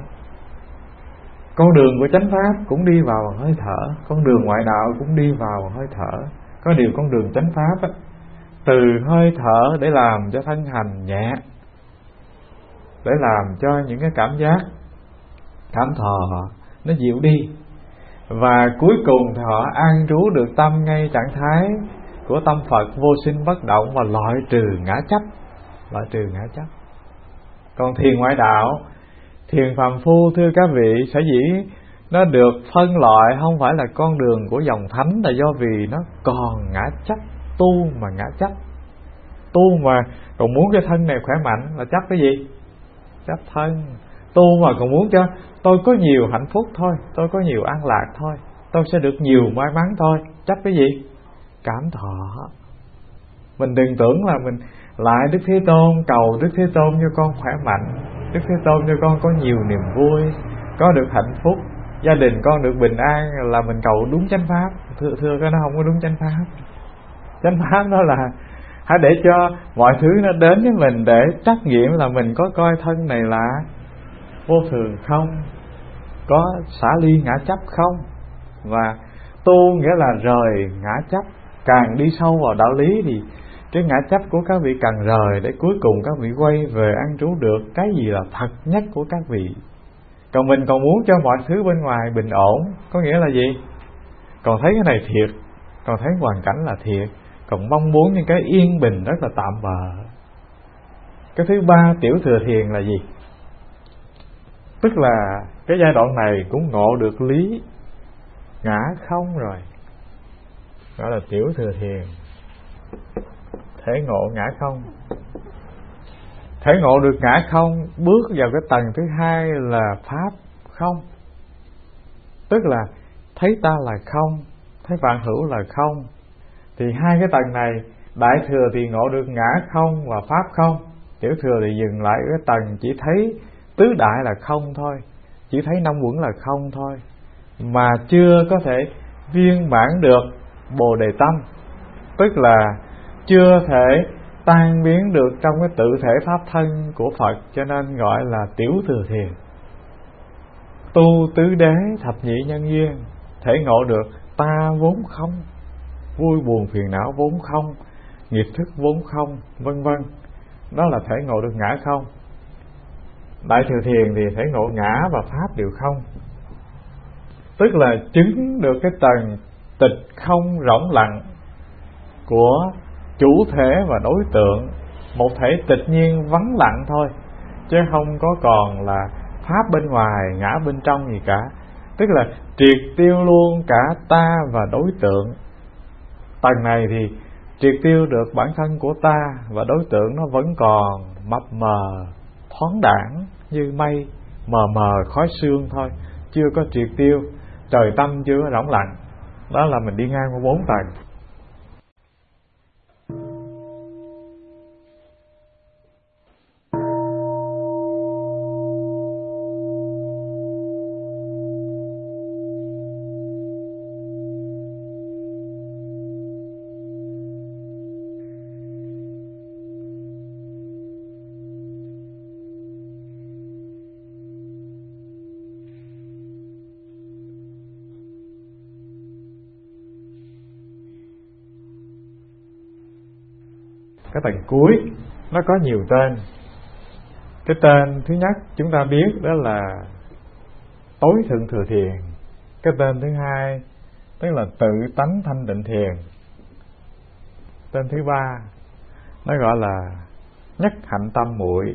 Con đường của chánh pháp cũng đi vào bằng hơi thở, con đường ngoại đạo cũng đi vào bằng hơi thở. Có điều con đường chánh pháp á, từ hơi thở để làm cho thân hành nhẹ, để làm cho những cái cảm giác cảm thọ họ nó dịu đi, và cuối cùng thì họ an trú được tâm ngay trạng thái của tâm Phật vô sinh bất động và loại trừ ngã chấp, loại trừ ngã chấp. Còn thiền ngoại đạo, thiền phàm phu, thưa các vị, sở dĩ nó được phân loại không phải là con đường của dòng thánh là do vì nó còn ngã chấp, tu mà ngã chấp, tu mà còn muốn cái thân này khỏe mạnh là chấp cái gì? Chấp thân. Tu mà còn muốn cho tôi có nhiều hạnh phúc thôi, tôi có nhiều an lạc thôi, tôi sẽ được nhiều may mắn thôi, chấp cái gì? Cảm thọ. Mình đừng tưởng là mình lại Đức Thế Tôn, cầu Đức Thế Tôn cho con khỏe mạnh, Đức Thế Tôn cho con có nhiều niềm vui, có được hạnh phúc, gia đình con được bình an là mình cầu đúng chánh pháp. Thưa cái nó không có đúng chánh pháp. Chánh pháp đó là hãy để cho mọi thứ nó đến với mình để trắc nghiệm là mình có coi thân này là vô thường không, có xả ly ngã chấp không. Và tu nghĩa là rời ngã chấp. Càng đi sâu vào đạo lý thì cái ngã chấp của các vị càng rời, để cuối cùng các vị quay về an trú được cái gì là thật nhất của các vị. Còn mình còn muốn cho mọi thứ bên ngoài bình ổn, có nghĩa là gì? Còn thấy cái này thiệt, còn thấy hoàn cảnh là thiệt, còn mong muốn những cái yên bình rất là tạm bợ. Cái thứ ba, tiểu thừa thiền là gì? Tức là cái giai đoạn này cũng ngộ được lý ngã không rồi, gọi là tiểu thừa thiền. Thể ngộ ngã không. Thể ngộ được ngã không, bước vào cái tầng thứ hai là pháp không. Tức là thấy ta là không, thấy vạn hữu là không. Thì hai cái tầng này, đại thừa thì ngộ được ngã không và pháp không, tiểu thừa thì dừng lại cái tầng chỉ thấy tứ đại là không thôi, chỉ thấy năm uẩn là không thôi, mà chưa có thể viên mãn được Bồ Đề tâm. Tức là chưa thể tan biến được trong cái tự thể pháp thân của Phật, cho nên gọi là tiểu thừa thiền. Tu tứ đế thập nhị nhân duyên, thể ngộ được ta vốn không, vui buồn phiền não vốn không, nghiệp thức vốn không, vân vân. Đó là thể ngộ được ngã không. Đại thừa thiền thì thể ngộ ngã và pháp đều không. Tức là chứng được cái tầng tịch không rỗng lặng của chủ thể và đối tượng, một thể tịch nhiên vắng lặng thôi, chứ không có còn là pháp bên ngoài, ngã bên trong gì cả. Tức là triệt tiêu luôn cả ta và đối tượng. Tầng này thì triệt tiêu được bản thân của ta, và đối tượng nó vẫn còn mập mờ thoáng đãng như mây, mờ mờ khói sương thôi, chưa có triệt tiêu, trời tâm chưa có rỗng lặng. Đó là mình đi ngang qua 4 tầng. Cái tầng cuối nó có nhiều tên. Cái tên thứ nhất chúng ta biết đó là tối thượng thừa thiền. Cái tên thứ hai tức là tự tánh thanh định thiền. Tên thứ ba nó gọi là nhất hạnh tâm muội.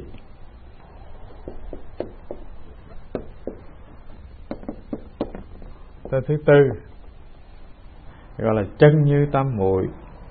Tên thứ tư gọi là chân như tâm muội.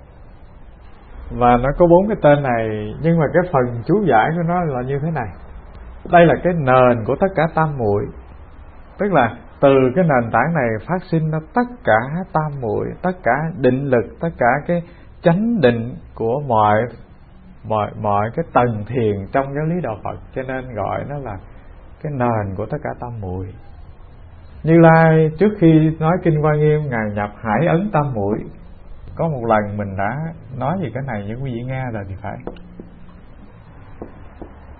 Và nó có 4 cái tên này, nhưng mà cái phần chú giải của nó là như thế này. Đây là cái nền của tất cả tam muội. Tức là từ cái nền tảng này phát sinh ra tất cả tam muội, tất cả định lực, tất cả cái chánh định của mọi cái tầng thiền trong giáo lý đạo Phật, cho nên gọi nó là cái nền của tất cả tam muội. Như Lai trước khi nói kinh Hoa Nghiêm, ngài nhập hải ấn tam muội. Có một lần mình đã nói về cái này với quý vị nghe rồi thì phải.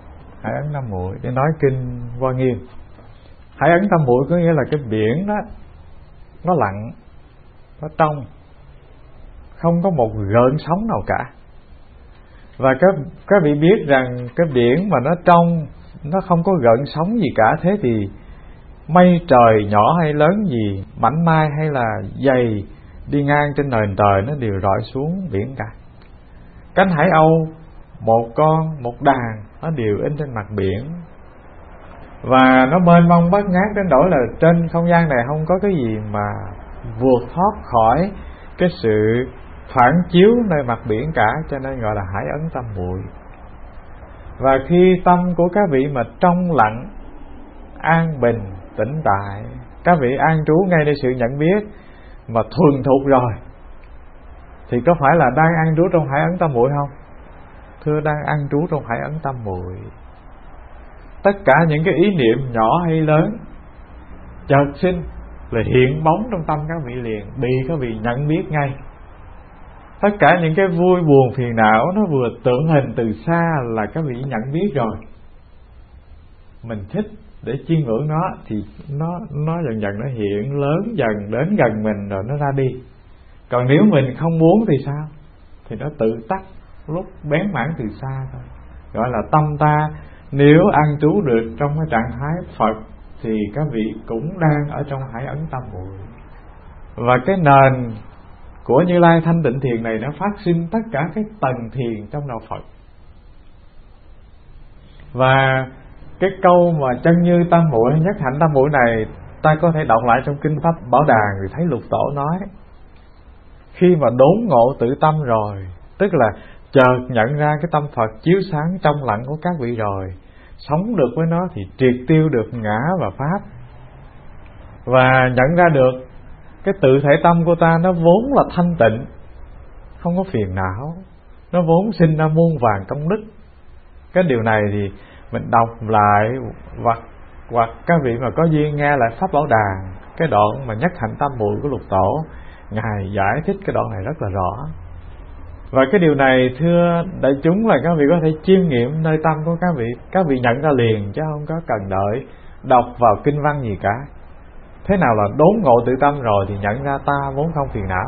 Hải ấn tam muội để nói kinh Hoa Nghiêm. Hải ấn tam muội có nghĩa là cái biển đó nó lặng, nó trong, không có một gợn sóng nào cả. Và các vị biết rằng cái biển mà nó trong, nó không có gợn sóng gì cả, thế thì mây trời nhỏ hay lớn gì, mảnh mai hay là dày đi ngang trên nền trời, nó đều rọi xuống biển cả. Cánh hải âu, một con, một đàn, nó đều in trên mặt biển. Và nó mênh mông bát ngát đến nỗi là trên không gian này không có cái gì mà vượt thoát khỏi cái sự phản chiếu nơi mặt biển cả, cho nên gọi là hải ấn tam muội. Và khi tâm của các vị mà trong lặng, an bình, tĩnh tại, các vị an trú ngay nơi sự nhận biết mà thuần thục rồi, thì có phải là đang an trú trong hải ấn tam muội không? Thưa, đang an trú trong hải ấn tam muội. Tất cả những cái ý niệm nhỏ hay lớn chợt sinh là hiện bóng trong tâm các vị liền, bị các vị nhận biết ngay. Tất cả những cái vui buồn phiền não nó vừa tượng hình từ xa là các vị nhận biết rồi. Mình thích để chiêm ngưỡng nó thì nó dần dần nó hiện lớn dần đến gần mình rồi nó ra đi. Còn nếu mình không muốn thì sao? Thì nó tự tắt lúc bén mảng từ xa thôi. Gọi là tâm ta nếu an trú được trong cái trạng thái Phật thì các vị cũng đang ở trong hải ấn tam muội. Và cái nền của Như Lai thanh tịnh thiền này nó phát sinh tất cả cái tầng thiền trong đạo Phật. Và cái câu mà chân như tam muội, nhất hạnh tam muội này, ta có thể đọc lại trong kinh Pháp Bảo Đàn thì thấy Lục Tổ nói, khi mà đốn ngộ tự tâm rồi, tức là chợt nhận ra cái tâm Phật chiếu sáng trong lặng của các vị rồi, sống được với nó thì triệt tiêu được ngã và pháp, và nhận ra được cái tự thể tâm của ta nó vốn là thanh tịnh, không có phiền não, nó vốn sinh ra muôn vàn công đức. Cái điều này thì mình đọc lại hoặc các vị mà có duyên nghe lại Pháp Bảo Đàn, cái đoạn mà nhất hạnh tam muội của Lục Tổ, Ngài giải thích cái đoạn này rất là rõ. Và cái điều này thưa đại chúng là các vị có thể chiêm nghiệm nơi tâm của các vị nhận ra liền, chứ không có cần đợi đọc vào kinh văn gì cả. Thế nào là đốn ngộ tự tâm rồi thì nhận ra ta vốn không phiền não.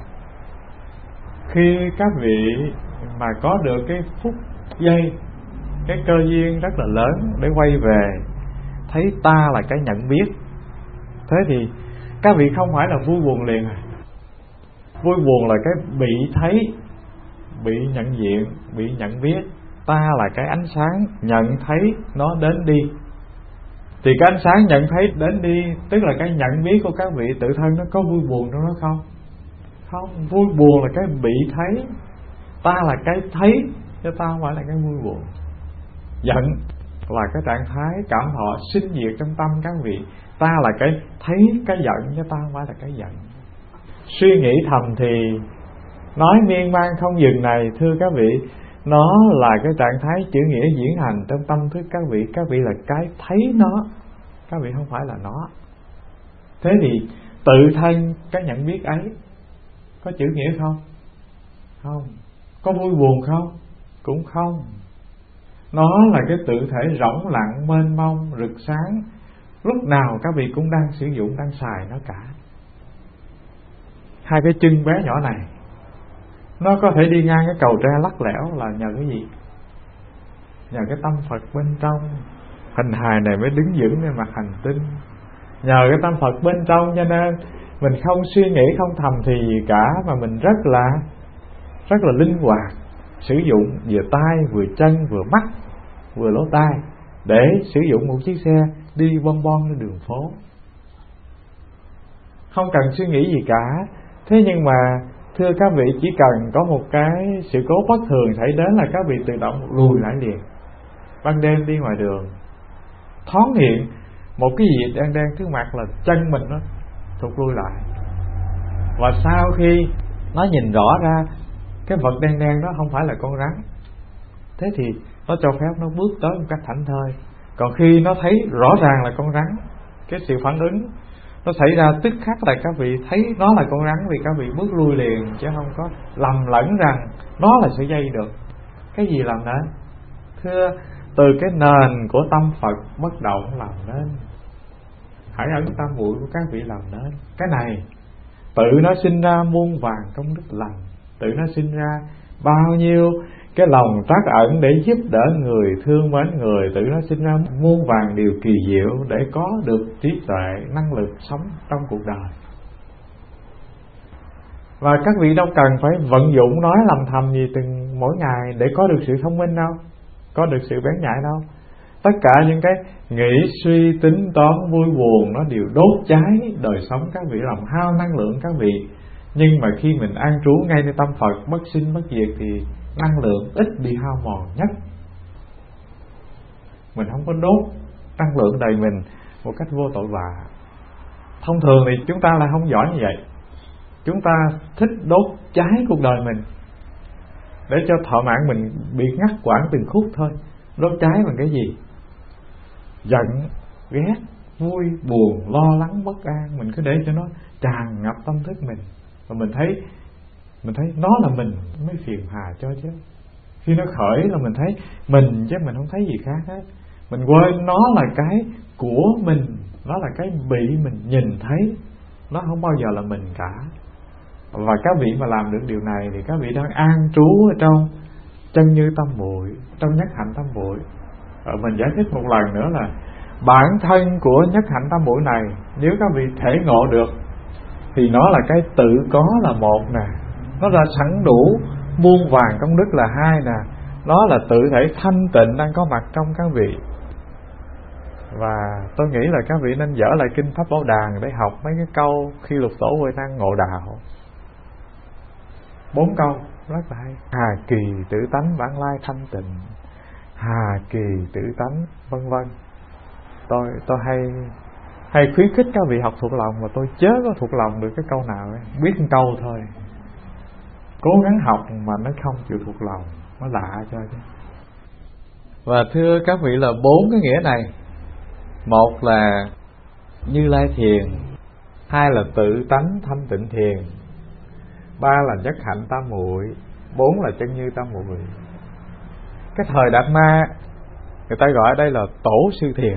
Khi các vị mà có được cái phút giây, cái cơ duyên rất là lớn để quay về thấy ta là cái nhận biết, thế thì các vị không phải là vui buồn liền. Vui buồn là cái bị thấy, bị nhận diện, bị nhận biết. Ta là cái ánh sáng nhận thấy nó đến đi. Thì cái ánh sáng nhận thấy đến đi, tức là cái nhận biết của các vị tự thân nó có vui buồn trong đó không? Không, vui buồn là cái bị thấy. Ta là cái thấy, chứ ta không phải là cái vui buồn. Giận là cái trạng thái cảm thọ sinh diệt trong tâm các vị. Ta là cái thấy cái giận, chứ ta không phải là cái giận. Suy nghĩ thầm thì nói miên man không dừng này, thưa các vị, nó là cái trạng thái chữ nghĩa diễn hành trong tâm thức các vị. Các vị là cái thấy nó, các vị không phải là nó. Thế thì tự thân cái nhận biết ấy có chữ nghĩa không? Không. Có vui buồn không? Cũng không. Nó là cái tự thể rỗng lặng, mênh mông, rực sáng, lúc nào các vị cũng đang sử dụng, đang xài nó cả. Hai cái chân bé nhỏ này nó có thể đi ngang cái cầu tre lắc lẻo là nhờ cái gì? Nhờ cái tâm Phật bên trong. Hình hài này mới đứng vững trên mặt hành tinh. Nhờ cái tâm Phật bên trong cho nên mình không suy nghĩ, không thầm thì gì cả, mà mình rất là linh hoạt, sử dụng vừa tay, vừa chân, vừa mắt, vừa lỗ tai để sử dụng một chiếc xe đi bon bon trên đường phố. Không cần suy nghĩ gì cả. Thế nhưng mà thưa các vị, chỉ cần có một cái sự cố bất thường xảy đến là các vị tự động lùi lại liền. Ban đêm đi ngoài đường thoáng hiện một cái gì đang trước mặt là chân mình nó thụt lui lại. Và sau khi nó nhìn rõ ra cái vật đen đó không phải là con rắn, thế thì nó cho phép nó bước tới một cách thảnh thơi. Còn khi nó thấy rõ ràng là con rắn, cái sự phản ứng nó xảy ra tức khắc là các vị thấy nó là con rắn, vì các vị bước lui liền, chứ không có lầm lẫn rằng nó là sợi dây được. Cái gì làm nên? Thưa, từ cái nền của tâm Phật bắt đầu làm nên. Hãy ấn tam muội của các vị làm nên. Cái này tự nó sinh ra muôn vàn công đức lành, tự nó sinh ra bao nhiêu cái lòng trắc ẩn để giúp đỡ người, thương mến người, tự nó sinh ra muôn vàn điều kỳ diệu để có được trí tuệ, năng lực sống trong cuộc đời. Và các vị đâu cần phải vận dụng nói làm thầm gì từng mỗi ngày để có được sự thông minh đâu, có được sự bén nhạy đâu. Tất cả những cái nghĩ suy tính toán vui buồn nó đều đốt cháy đời sống các vị, làm hao năng lượng các vị. Nhưng mà khi mình an trú ngayในtâm Phật bất sinh bất diệt thì năng lượng ít bị hao mòn nhất. Mình không có đốt năng lượng đầy mình một cách vô tội vạ. Thông thường thì chúng ta là không giỏi như vậy. Chúng ta thích đốt cháy cuộc đời mình để cho thọ mạng mình bị ngắt quãng từng khúc thôi. Đốt cháy bằng cái gì? Giận, ghét, vui, buồn, lo lắng, bất an. Mình cứ để cho nó tràn ngập tâm thức mình. Và mình thấy nó là mình mới phiền hà cho chứ. Khi nó khởi là mình thấy mình chứ mình không thấy gì khác hết. Mình quên nó là cái của mình, nó là cái bị mình nhìn thấy, nó không bao giờ là mình cả. Và các vị mà làm được điều này thì các vị đang an trú ở trong chân như tâm muội, trong nhất hạnh tâm muội. Mình giải thích một lần nữa là bản thân của nhất hạnh tâm muội này, nếu các vị thể ngộ được thì nó là cái tự có là một nè, nó đã sẵn đủ muôn vàn công đức là hai nè, nó là tự thể thanh tịnh đang có mặt trong các vị. Và tôi nghĩ là các vị nên dở lại kinh Pháp Bảo Đàn để học mấy cái câu khi lục tổ huệ năng ngộ đạo. 4 câu rất là hay. Hà kỳ tự tánh vãng lai thanh tịnh, hà kỳ tự tánh vân vân. Tôi hay khuyến khích các vị học thuộc lòng, mà tôi chớ có thuộc lòng được cái câu nào ấy. Biết một câu thôi, cố gắng học mà nó không chịu thuộc lòng, nó lạ cho chứ. Và thưa các vị là 4 cái nghĩa này. Một là Như Lai Thiền, 2 là tự tánh thanh tịnh thiền, 3 là nhất hạnh tam muội, 4 là chân như tam muội. Cái thời Đạt Ma người ta gọi ở đây là tổ sư thiền.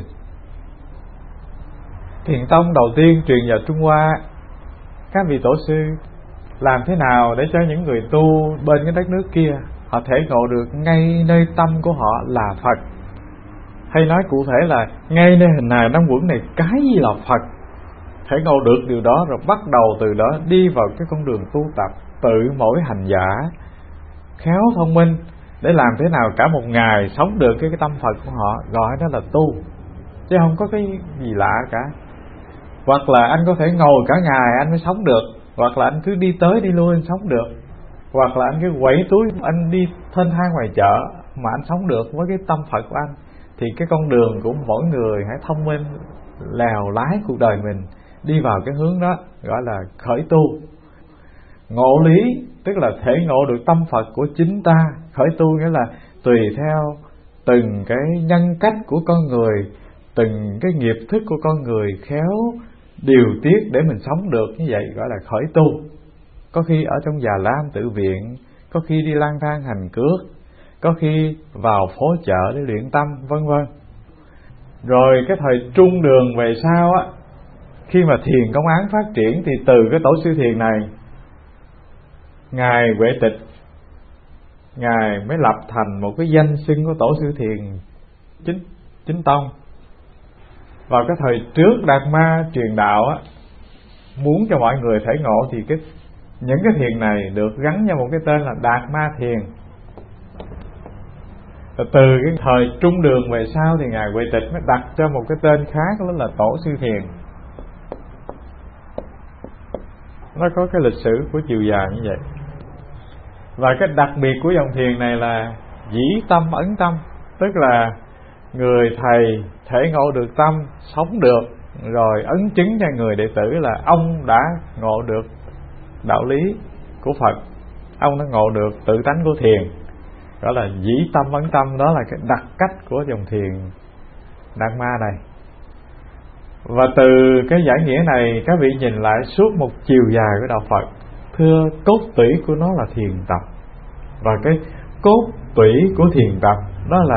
Thiền tông đầu tiên truyền vào Trung Hoa, các vị tổ sư làm thế nào để cho những người tu bên cái đất nước kia họ thể ngộ được ngay nơi tâm của họ là Phật, hay nói cụ thể là ngay nơi hình hài năm quẩn này cái gì là Phật. Thể ngộ được điều đó rồi bắt đầu từ đó đi vào cái con đường tu tập, tự mỗi hành giả khéo thông minh để làm thế nào cả một ngày sống được cái tâm Phật của họ, gọi đó là tu, chứ không có cái gì lạ cả. Hoặc là anh có thể ngồi cả ngày anh mới sống được, hoặc là anh cứ đi tới đi lui anh sống được, hoặc là anh cứ quẩy túi anh đi thênh thang ngoài chợ mà anh sống được với cái tâm Phật của anh. Thì cái con đường của mỗi người hãy thông minh lèo lái cuộc đời mình đi vào cái hướng đó, gọi là khởi tu. Ngộ lý tức là thể ngộ được tâm Phật của chính ta. Khởi tu nghĩa là tùy theo từng cái nhân cách của con người, từng cái nghiệp thức của con người khéo điều tiết để mình sống được như vậy, gọi là khởi tu. Có khi ở trong già lam tự viện, có khi đi lang thang hành cước, có khi vào phố chợ để luyện tâm, vân vân. Rồi cái thời trung đường về sau á, khi mà thiền công án phát triển thì từ cái tổ sư thiền này, Ngài Huệ Tịch, Ngài mới lập thành một cái danh xưng của tổ sư thiền chính tông. Vào cái thời trước Đạt Ma truyền đạo á, muốn cho mọi người thể ngộ thì những cái thiền này được gắn vào một cái tên là Đạt Ma thiền. Từ cái thời trung đường về sau thì Ngài Huệ Tịch mới đặt cho một cái tên khác, đó là tổ sư thiền. Nó có cái lịch sử của chiều dài như vậy. Và cái đặc biệt của dòng thiền này là dĩ tâm ấn tâm, tức là người thầy thể ngộ được tâm, sống được, rồi ấn chứng cho người đệ tử là ông đã ngộ được đạo lý của Phật, ông đã ngộ được tự tánh của thiền, đó là dĩ tâm ấn tâm. Đó là cái đặc cách của dòng thiền Đạt Ma này. Và từ cái giải nghĩa này các vị nhìn lại suốt một chiều dài của đạo Phật, thưa cốt tủy của nó là thiền tập. Và cái cốt tủy của thiền tập đó là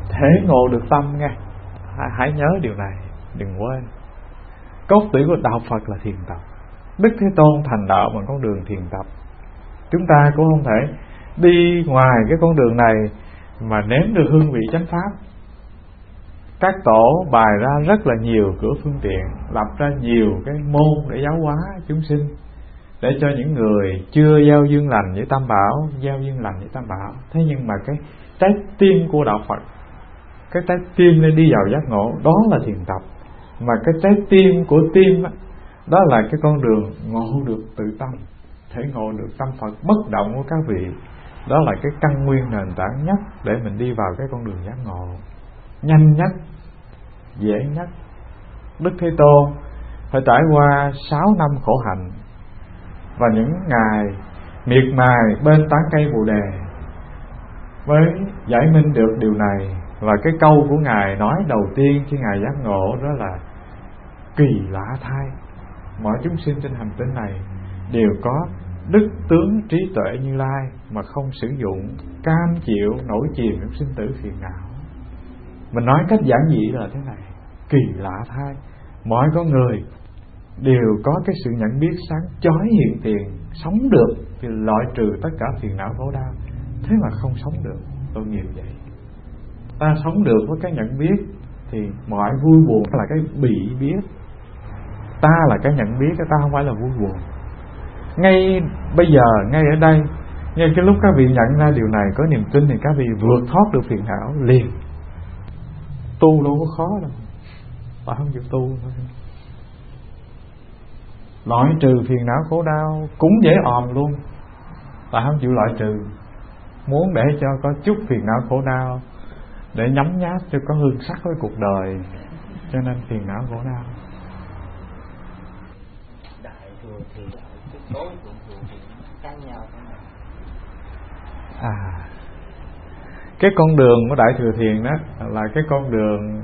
thể ngộ được tâm nghe. Hãy nhớ điều này, đừng quên. Cốt tủy của đạo Phật là thiền tập. Đức Thế Tôn thành đạo bằng con đường thiền tập. Chúng ta cũng không thể đi ngoài cái con đường này mà nếm được hương vị chánh pháp. Các tổ bài ra rất là nhiều cửa phương tiện, lập ra nhiều cái môn để giáo hóa chúng sinh, để cho những người chưa gieo duyên lành với Tam Bảo gieo duyên lành với Tam Bảo. Thế nhưng mà cái trái tim của đạo Phật, cái trái tim để đi vào giác ngộ, đó là thiền tập. Mà cái trái tim của tim đó là cái con đường ngộ được tự tâm, thể ngộ được tâm Phật bất động của các vị. Đó là cái căn nguyên nền tảng nhất để mình đi vào cái con đường giác ngộ, nhanh nhất, dễ nhất. Đức Thế Tôn phải trải qua 6 năm khổ hạnh và những ngày miệt mài bên tán cây Bồ Đề mới giải minh được điều này. Và cái câu của Ngài nói đầu tiên khi Ngài giác ngộ đó là kỳ lạ thay, mọi chúng sinh trên hành tinh này đều có đức tướng trí tuệ Như Lai mà không sử dụng, cam chịu nổi chìm trong sinh tử phiền não. Mình nói cách giản dị là thế này: kỳ lạ thay, mọi con người đều có cái sự nhận biết sáng chói hiện tiền, sống được thì loại trừ tất cả phiền não khổ đau. Thế mà không sống được, tội nghiệp vậy. Ta sống được với cái nhận biết thì mọi vui buồn là cái bị biết. Ta là cái nhận biết, ta không phải là vui buồn. Ngay bây giờ, ngay ở đây, ngay cái lúc các vị nhận ra điều này, có niềm tin thì các vị vượt thoát được phiền não liền. Tu đâu có khó đâu, ta không chịu tu thôi. Loại trừ phiền não khổ đau cũng dễ òm luôn, ta không chịu loại trừ. Muốn để cho có chút phiền não khổ đau để nhấm nháp cho có hương sắc với cuộc đời, cho nên phiền não khổ đau. Đại thừa thì tối cũng thừa thì khác nhau. Cái con đường của Đại Thừa Thiền đó là cái con đường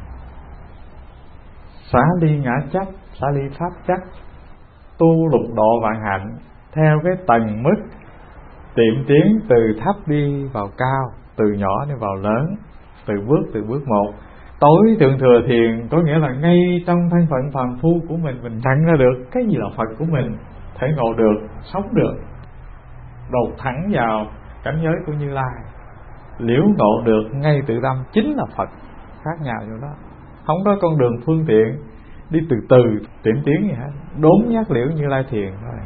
xả ly ngã chấp, xả ly pháp chấp, tu lục độ vạn hạnh theo cái tầng mức tiệm tiến từ thấp đi vào cao, từ nhỏ đi vào lớn, từ bước một. Tối Thượng Thừa Thiền có nghĩa là ngay trong thân phận phàm phu của mình nhận ra được cái gì là Phật của mình, thể ngộ được, sống được, đột thẳng vào cảnh giới của Như Lai, liễu ngộ được ngay tự tâm chính là Phật. Khác nhau chỗ đó, không có con đường phương tiện đi từ từ tiệm tiến gì hết. Đốn giác liễu Như Lai Thiền thôi,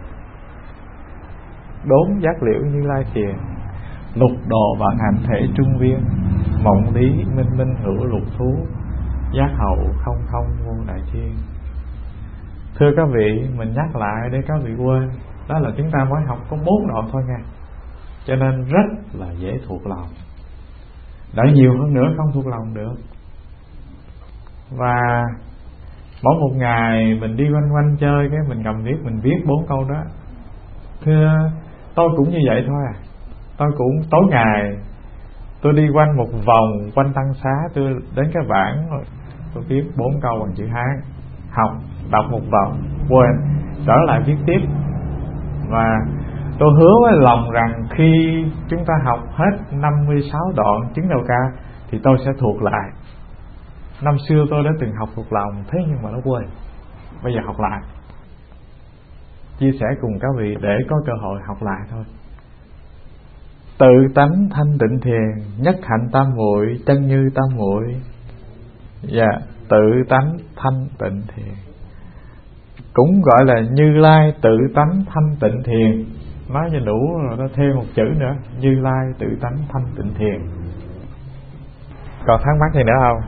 đốn giác liễu Như Lai Thiền, lục độ vạn hạnh thể trung viên, mộng lý minh minh hữu lục thú, giác hậu không không vô đại thiên. Thưa các vị, mình nhắc lại để các vị quên, đó là chúng ta mới học có 4 đoạn thôi nha, cho nên rất là dễ thuộc lòng. Đã nhiều hơn nữa không thuộc lòng được. Và mỗi một ngày mình đi quanh quanh chơi, cái mình cầm viết, mình viết 4 câu đó. Thưa, tôi cũng như vậy thôi à. Tôi cũng tối ngày tôi đi quanh một vòng quanh Tăng Xá, tôi đến cái bảng tôi viết 4 câu bằng chữ Hán, học đọc một vòng quên, trở lại viết tiếp. Và tôi hứa với lòng rằng khi chúng ta học hết 56 đoạn chứng đầu ca thì tôi sẽ thuộc lại. Năm xưa tôi đã từng học thuộc lòng, thế nhưng mà nó quên. Bây giờ học lại, chia sẻ cùng các vị để có cơ hội học lại thôi. Tự tánh thanh tịnh thiền, nhất hạnh tam muội, chân như tam muội. Dạ, tự tánh thanh tịnh thiền cũng gọi là Như Lai tự tánh thanh tịnh thiền. Nói cho đủ rồi đó, thêm một chữ nữa, Như Lai tự tánh thanh tịnh thiền. Còn thắc mắc gì nữa không?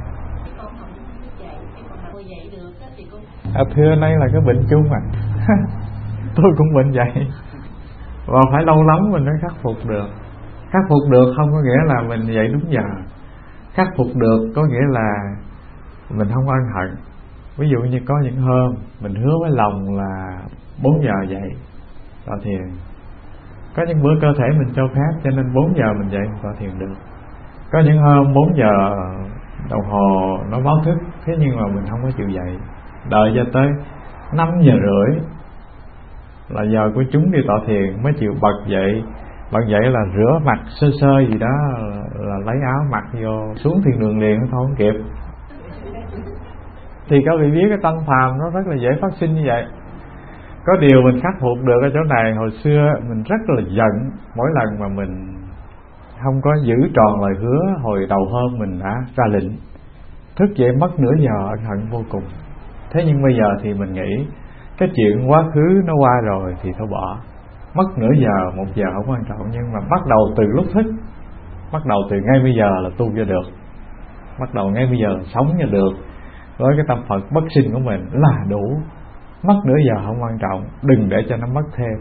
Thưa, nay là cái bệnh chung à. Tôi cũng bệnh vậy, và phải lâu lắm mình mới khắc phục được. Khắc phục được không có nghĩa là mình dậy đúng giờ. Khắc phục được có nghĩa là mình không ân hận. Ví dụ như có những hôm mình hứa với lòng là 4 giờ dậy vào thiền. Có những bữa cơ thể mình cho phép, cho nên 4 giờ mình dậy vào thiền được. Có những hôm 4 giờ đồng hồ nó báo thức, thế nhưng mà mình không có chịu dậy, đợi cho tới 5 giờ rưỡi là giờ của chúng đi tọa thiền mới chịu bật dậy Bạn dậy là rửa mặt sơ sơ gì đó là lấy áo mặc vô xuống thiên đường liền, nó không kịp. Thì các vị biết cái tâm phàm nó rất là dễ phát sinh như vậy. Có điều mình khắc phục được ở chỗ này. Hồi xưa mình rất là giận mỗi lần mà mình không có giữ tròn lời hứa hồi đầu hôm mình đã ra lệnh. Thức dậy mất nửa giờ ân hận vô cùng. Thế nhưng bây giờ thì mình nghĩ cái chuyện quá khứ nó qua rồi thì thôi bỏ. Mất nửa giờ, 1 giờ không quan trọng. Nhưng mà bắt đầu từ lúc thức, bắt đầu từ ngay bây giờ là tu cho được. Bắt đầu ngay bây giờ sống cho được với cái tâm Phật bất sinh của mình là đủ. Mất nửa giờ không quan trọng, đừng để cho nó mất thêm.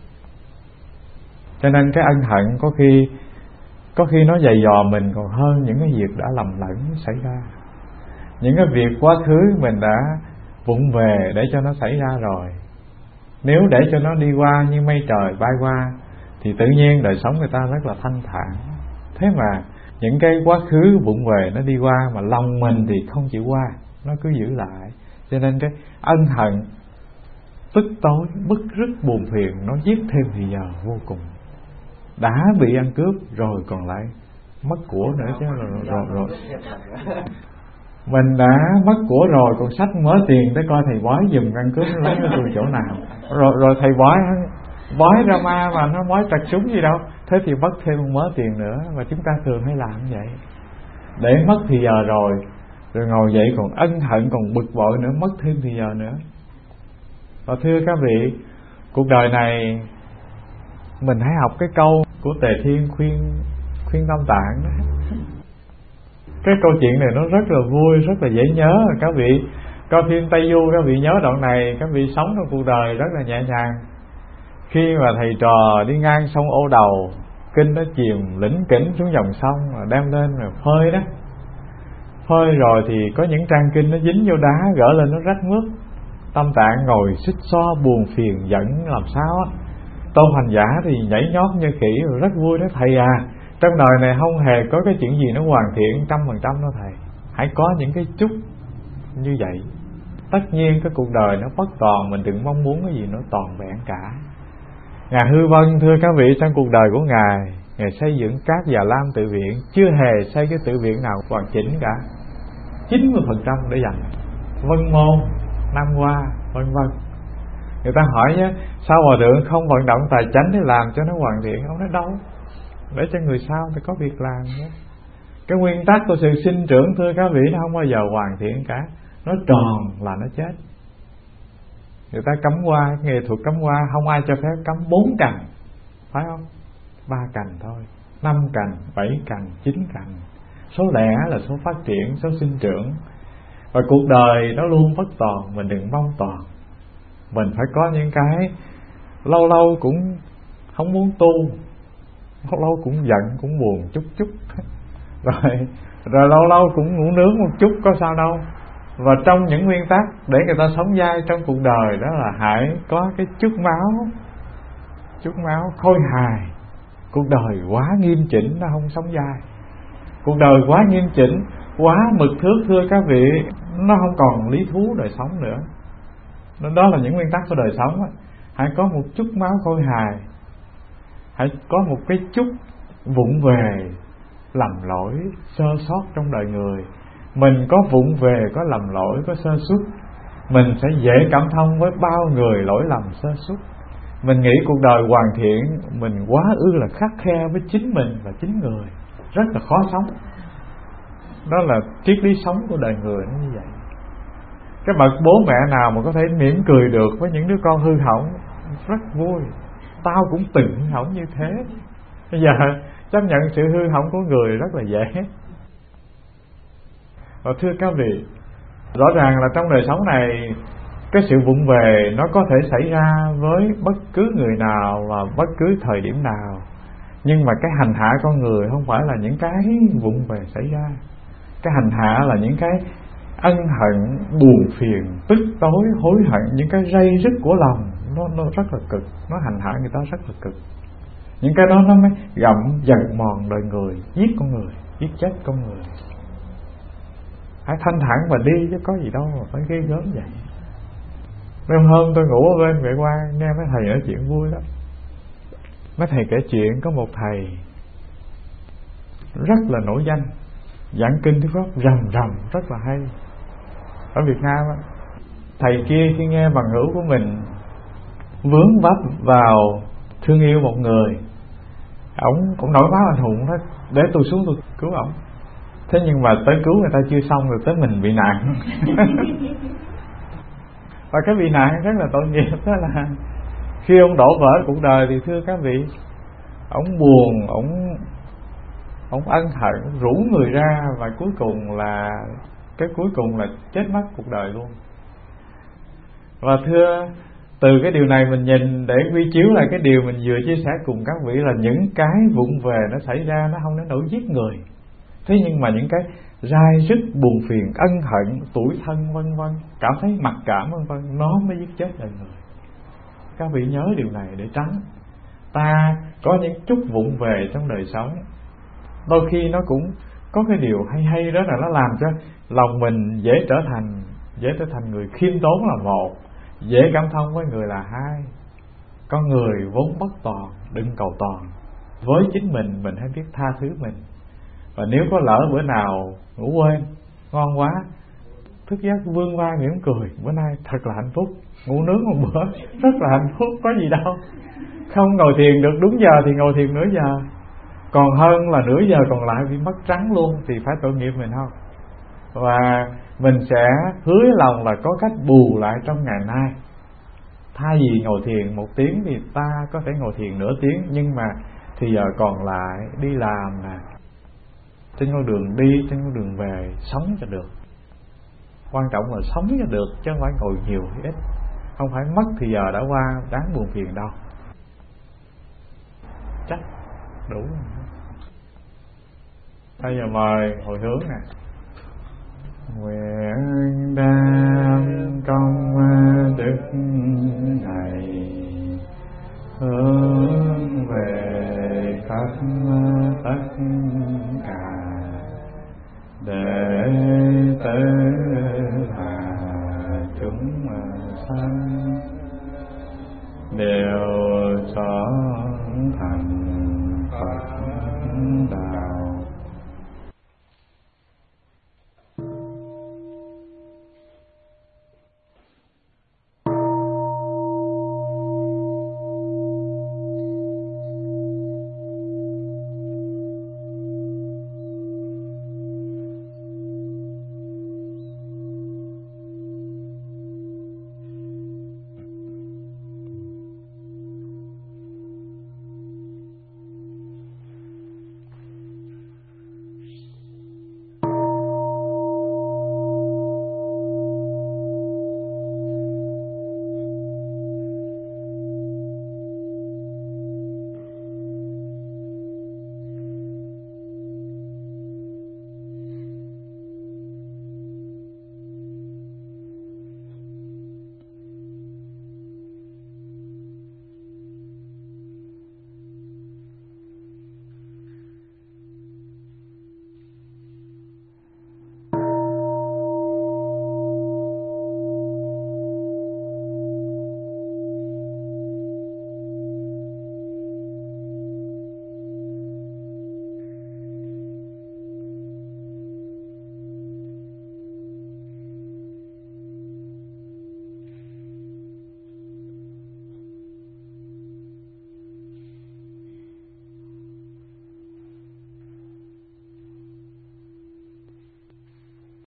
Cho nên cái ân hận có khi nó dày dò mình còn hơn những cái việc đã lầm lẫn xảy ra. Những cái việc quá khứ mình đã vụng về để cho nó xảy ra rồi, nếu để cho nó đi qua như mây trời bay qua thì tự nhiên đời sống người ta rất là thanh thản. Thế mà những cái quá khứ vụng về nó đi qua mà lòng mình thì không chịu qua, nó cứ giữ lại. Cho nên cái ân hận, tức tối, bức rứt, buồn phiền nó giết thêm thì giờ vô cùng. Đã bị ăn cướp rồi còn lại mất của nữa chứ. Rồi mình đã mất của rồi còn sách mớ tiền để coi thầy bói giùm ăn cướp nó lấy cho tôi chỗ nào. Rồi thầy bói ra ma mà nó bói trật súng gì đâu. Thế thì mất thêm một mớ tiền nữa. Và chúng ta thường hay làm như vậy. Để mất thì giờ rồi ngồi dậy còn ân hận, còn bực bội nữa, mất thêm thì giờ nữa. Và thưa các vị, cuộc đời này mình hãy học cái câu của Tề Thiên khuyên Tam Tạng đó. Cái câu chuyện này nó rất là vui, rất là dễ nhớ. Các vị coi phim Tây Du, các vị nhớ đoạn này, các vị sống trong cuộc đời rất là nhẹ nhàng. Khi mà thầy trò đi ngang sông Ô Đầu, kinh nó chìm lỉnh kỉnh xuống dòng sông mà đem lên rồi phơi đó. Phơi rồi thì có những trang kinh nó dính vô đá, gỡ lên nó rách mướt. Tâm Tạng ngồi xích xoa buồn phiền giận làm sao á. Tôn hành giả thì nhảy nhót như khỉ rồi rất vui đó. Thầy à, trong đời này không hề có cái chuyện gì nó hoàn thiện 100% đâu thầy. Hãy có những cái chút như vậy. Tất nhiên cái cuộc đời nó bất toàn, mình đừng mong muốn cái gì nó toàn vẹn cả. Ngài Hư Vân thưa các vị, trong cuộc đời của Ngài xây dựng các Già Lam tự viện, chưa hề xây cái tự viện nào hoàn chỉnh cả. 90% để dành Vân Môn, Nam Hoa, vân vân. Người ta hỏi nhé, sao Hòa Thượng không vận động tài chánh để làm cho nó hoàn thiện? Ông nói đâu, để cho người sau thì có việc làm nhé. Cái nguyên tắc của sự sinh trưởng thưa các vị, nó không bao giờ hoàn thiện cả. Nó tròn là nó chết. Người ta cắm hoa, nghệ thuật cắm hoa không ai cho phép cắm 4 cành, phải không? 3 cành thôi, 5 cành, 7 cành, 9 cành. Số lẻ là số phát triển, số sinh trưởng. Và cuộc đời nó luôn bất toàn, mình đừng mong toàn. Mình phải có những cái lâu lâu cũng không muốn tu, lâu lâu cũng giận, cũng buồn chút rồi lâu lâu cũng ngủ nướng một chút, có sao đâu. Và trong những nguyên tắc để người ta sống dai trong cuộc đời đó là hãy có cái chút máu khôi hài. Cuộc đời quá nghiêm chỉnh nó không sống dai. Cuộc đời quá nghiêm chỉnh, quá mực thước thưa các vị, nó không còn lý thú đời sống nữa. Đó là những nguyên tắc của đời sống. Hãy có một chút máu khôi hài, hãy có một cái chút vụng về, lầm lỗi, sơ sót trong đời người. Mình có vụng về, có lầm lỗi, có sơ suất, mình sẽ dễ cảm thông với bao người lỗi lầm sơ suất. Mình nghĩ cuộc đời hoàn thiện, mình quá ư là khắt khe với chính mình và chính người, rất là khó sống. Đó là triết lý sống của đời người nó như vậy. Cái bậc bố mẹ nào mà có thể mỉm cười được với những đứa con hư hỏng, rất vui. Tao cũng từng hư hỏng như thế. Bây giờ chấp nhận sự hư hỏng của người rất là dễ. Và thưa các vị, rõ ràng là trong đời sống này, cái sự vụng về nó có thể xảy ra với bất cứ người nào và bất cứ thời điểm nào. Nhưng mà cái hành hạ con người không phải là những cái vụng về xảy ra. Cái hành hạ là những cái ân hận, buồn phiền, tức tối, hối hận, những cái rây rứt của lòng, nó rất là cực. Nó hành hạ người ta rất là cực. Những cái đó nó mới gặm dần mòn đời người, giết con người, giết chết con người. Hãy thanh thản mà đi chứ có gì đâu mà phải ghê gớm vậy. Đêm hôm tôi ngủ ở bên Vệ Quang, nghe mấy thầy nói chuyện vui lắm. Mấy thầy kể chuyện có một thầy rất là nổi danh, giảng kinh thuyết pháp rầm rầm rất là hay ở Việt Nam á. Thầy kia khi nghe bằng hữu của mình vướng vấp vào thương yêu một người, ổng cũng nổi máu anh hùng hết, để tôi xuống tôi cứu ổng. Thế nhưng mà tới cứu người ta chưa xong rồi tới mình bị nạn. Và cái bị nạn rất là tội nghiệp, đó là khi ông đổ vỡ cuộc đời thì thưa các vị, ổng buồn, ổng ân hận, ổng rủ người ra, và cuối cùng là chết mất cuộc đời luôn. Và thưa, từ cái điều này mình nhìn để quy chiếu lại cái điều mình vừa chia sẻ cùng các vị, là những cái vụng về nó xảy ra nó không đến nỗi giết người, thế nhưng mà những cái rai rứt, buồn phiền, ân hận, tủi thân vân vân, cảm thấy mặc cảm vân vân, nó mới giết chết đời người. Các vị nhớ điều này để tránh. Ta có những chút vụng về trong đời sống, đôi khi nó cũng có cái điều hay hay đó, là nó làm cho lòng mình dễ trở thành người khiêm tốn là một, dễ cảm thông với người là hai. Con người vốn bất toàn, đừng cầu toàn. Với chính mình hãy biết tha thứ mình. Và nếu có lỡ bữa nào ngủ quên, ngon quá, thức giấc vươn vai mỉm cười, bữa nay thật là hạnh phúc, ngủ nướng một bữa rất là hạnh phúc, có gì đâu. Không ngồi thiền được đúng giờ thì ngồi thiền nửa giờ, còn hơn là nửa giờ còn lại bị mất trắng luôn, thì phải tội nghiệp mình không? Và mình sẽ hứa lòng là có cách bù lại trong ngày nay. Thay vì ngồi thiền 1 tiếng thì ta có thể ngồi thiền nửa tiếng, nhưng mà thì giờ còn lại đi làm nè, trên con đường đi, trên con đường về, sống cho được. Quan trọng là sống cho được, chứ không phải ngồi nhiều hay ít. Không phải mất thì giờ đã qua, đáng buồn phiền đâu. Chắc đủ. Bây giờ mời hồi hướng nè. Nguyện đem công đức này hướng về khắp tất cả đệ tử là chúng sanh đều trở thành Phật đạo.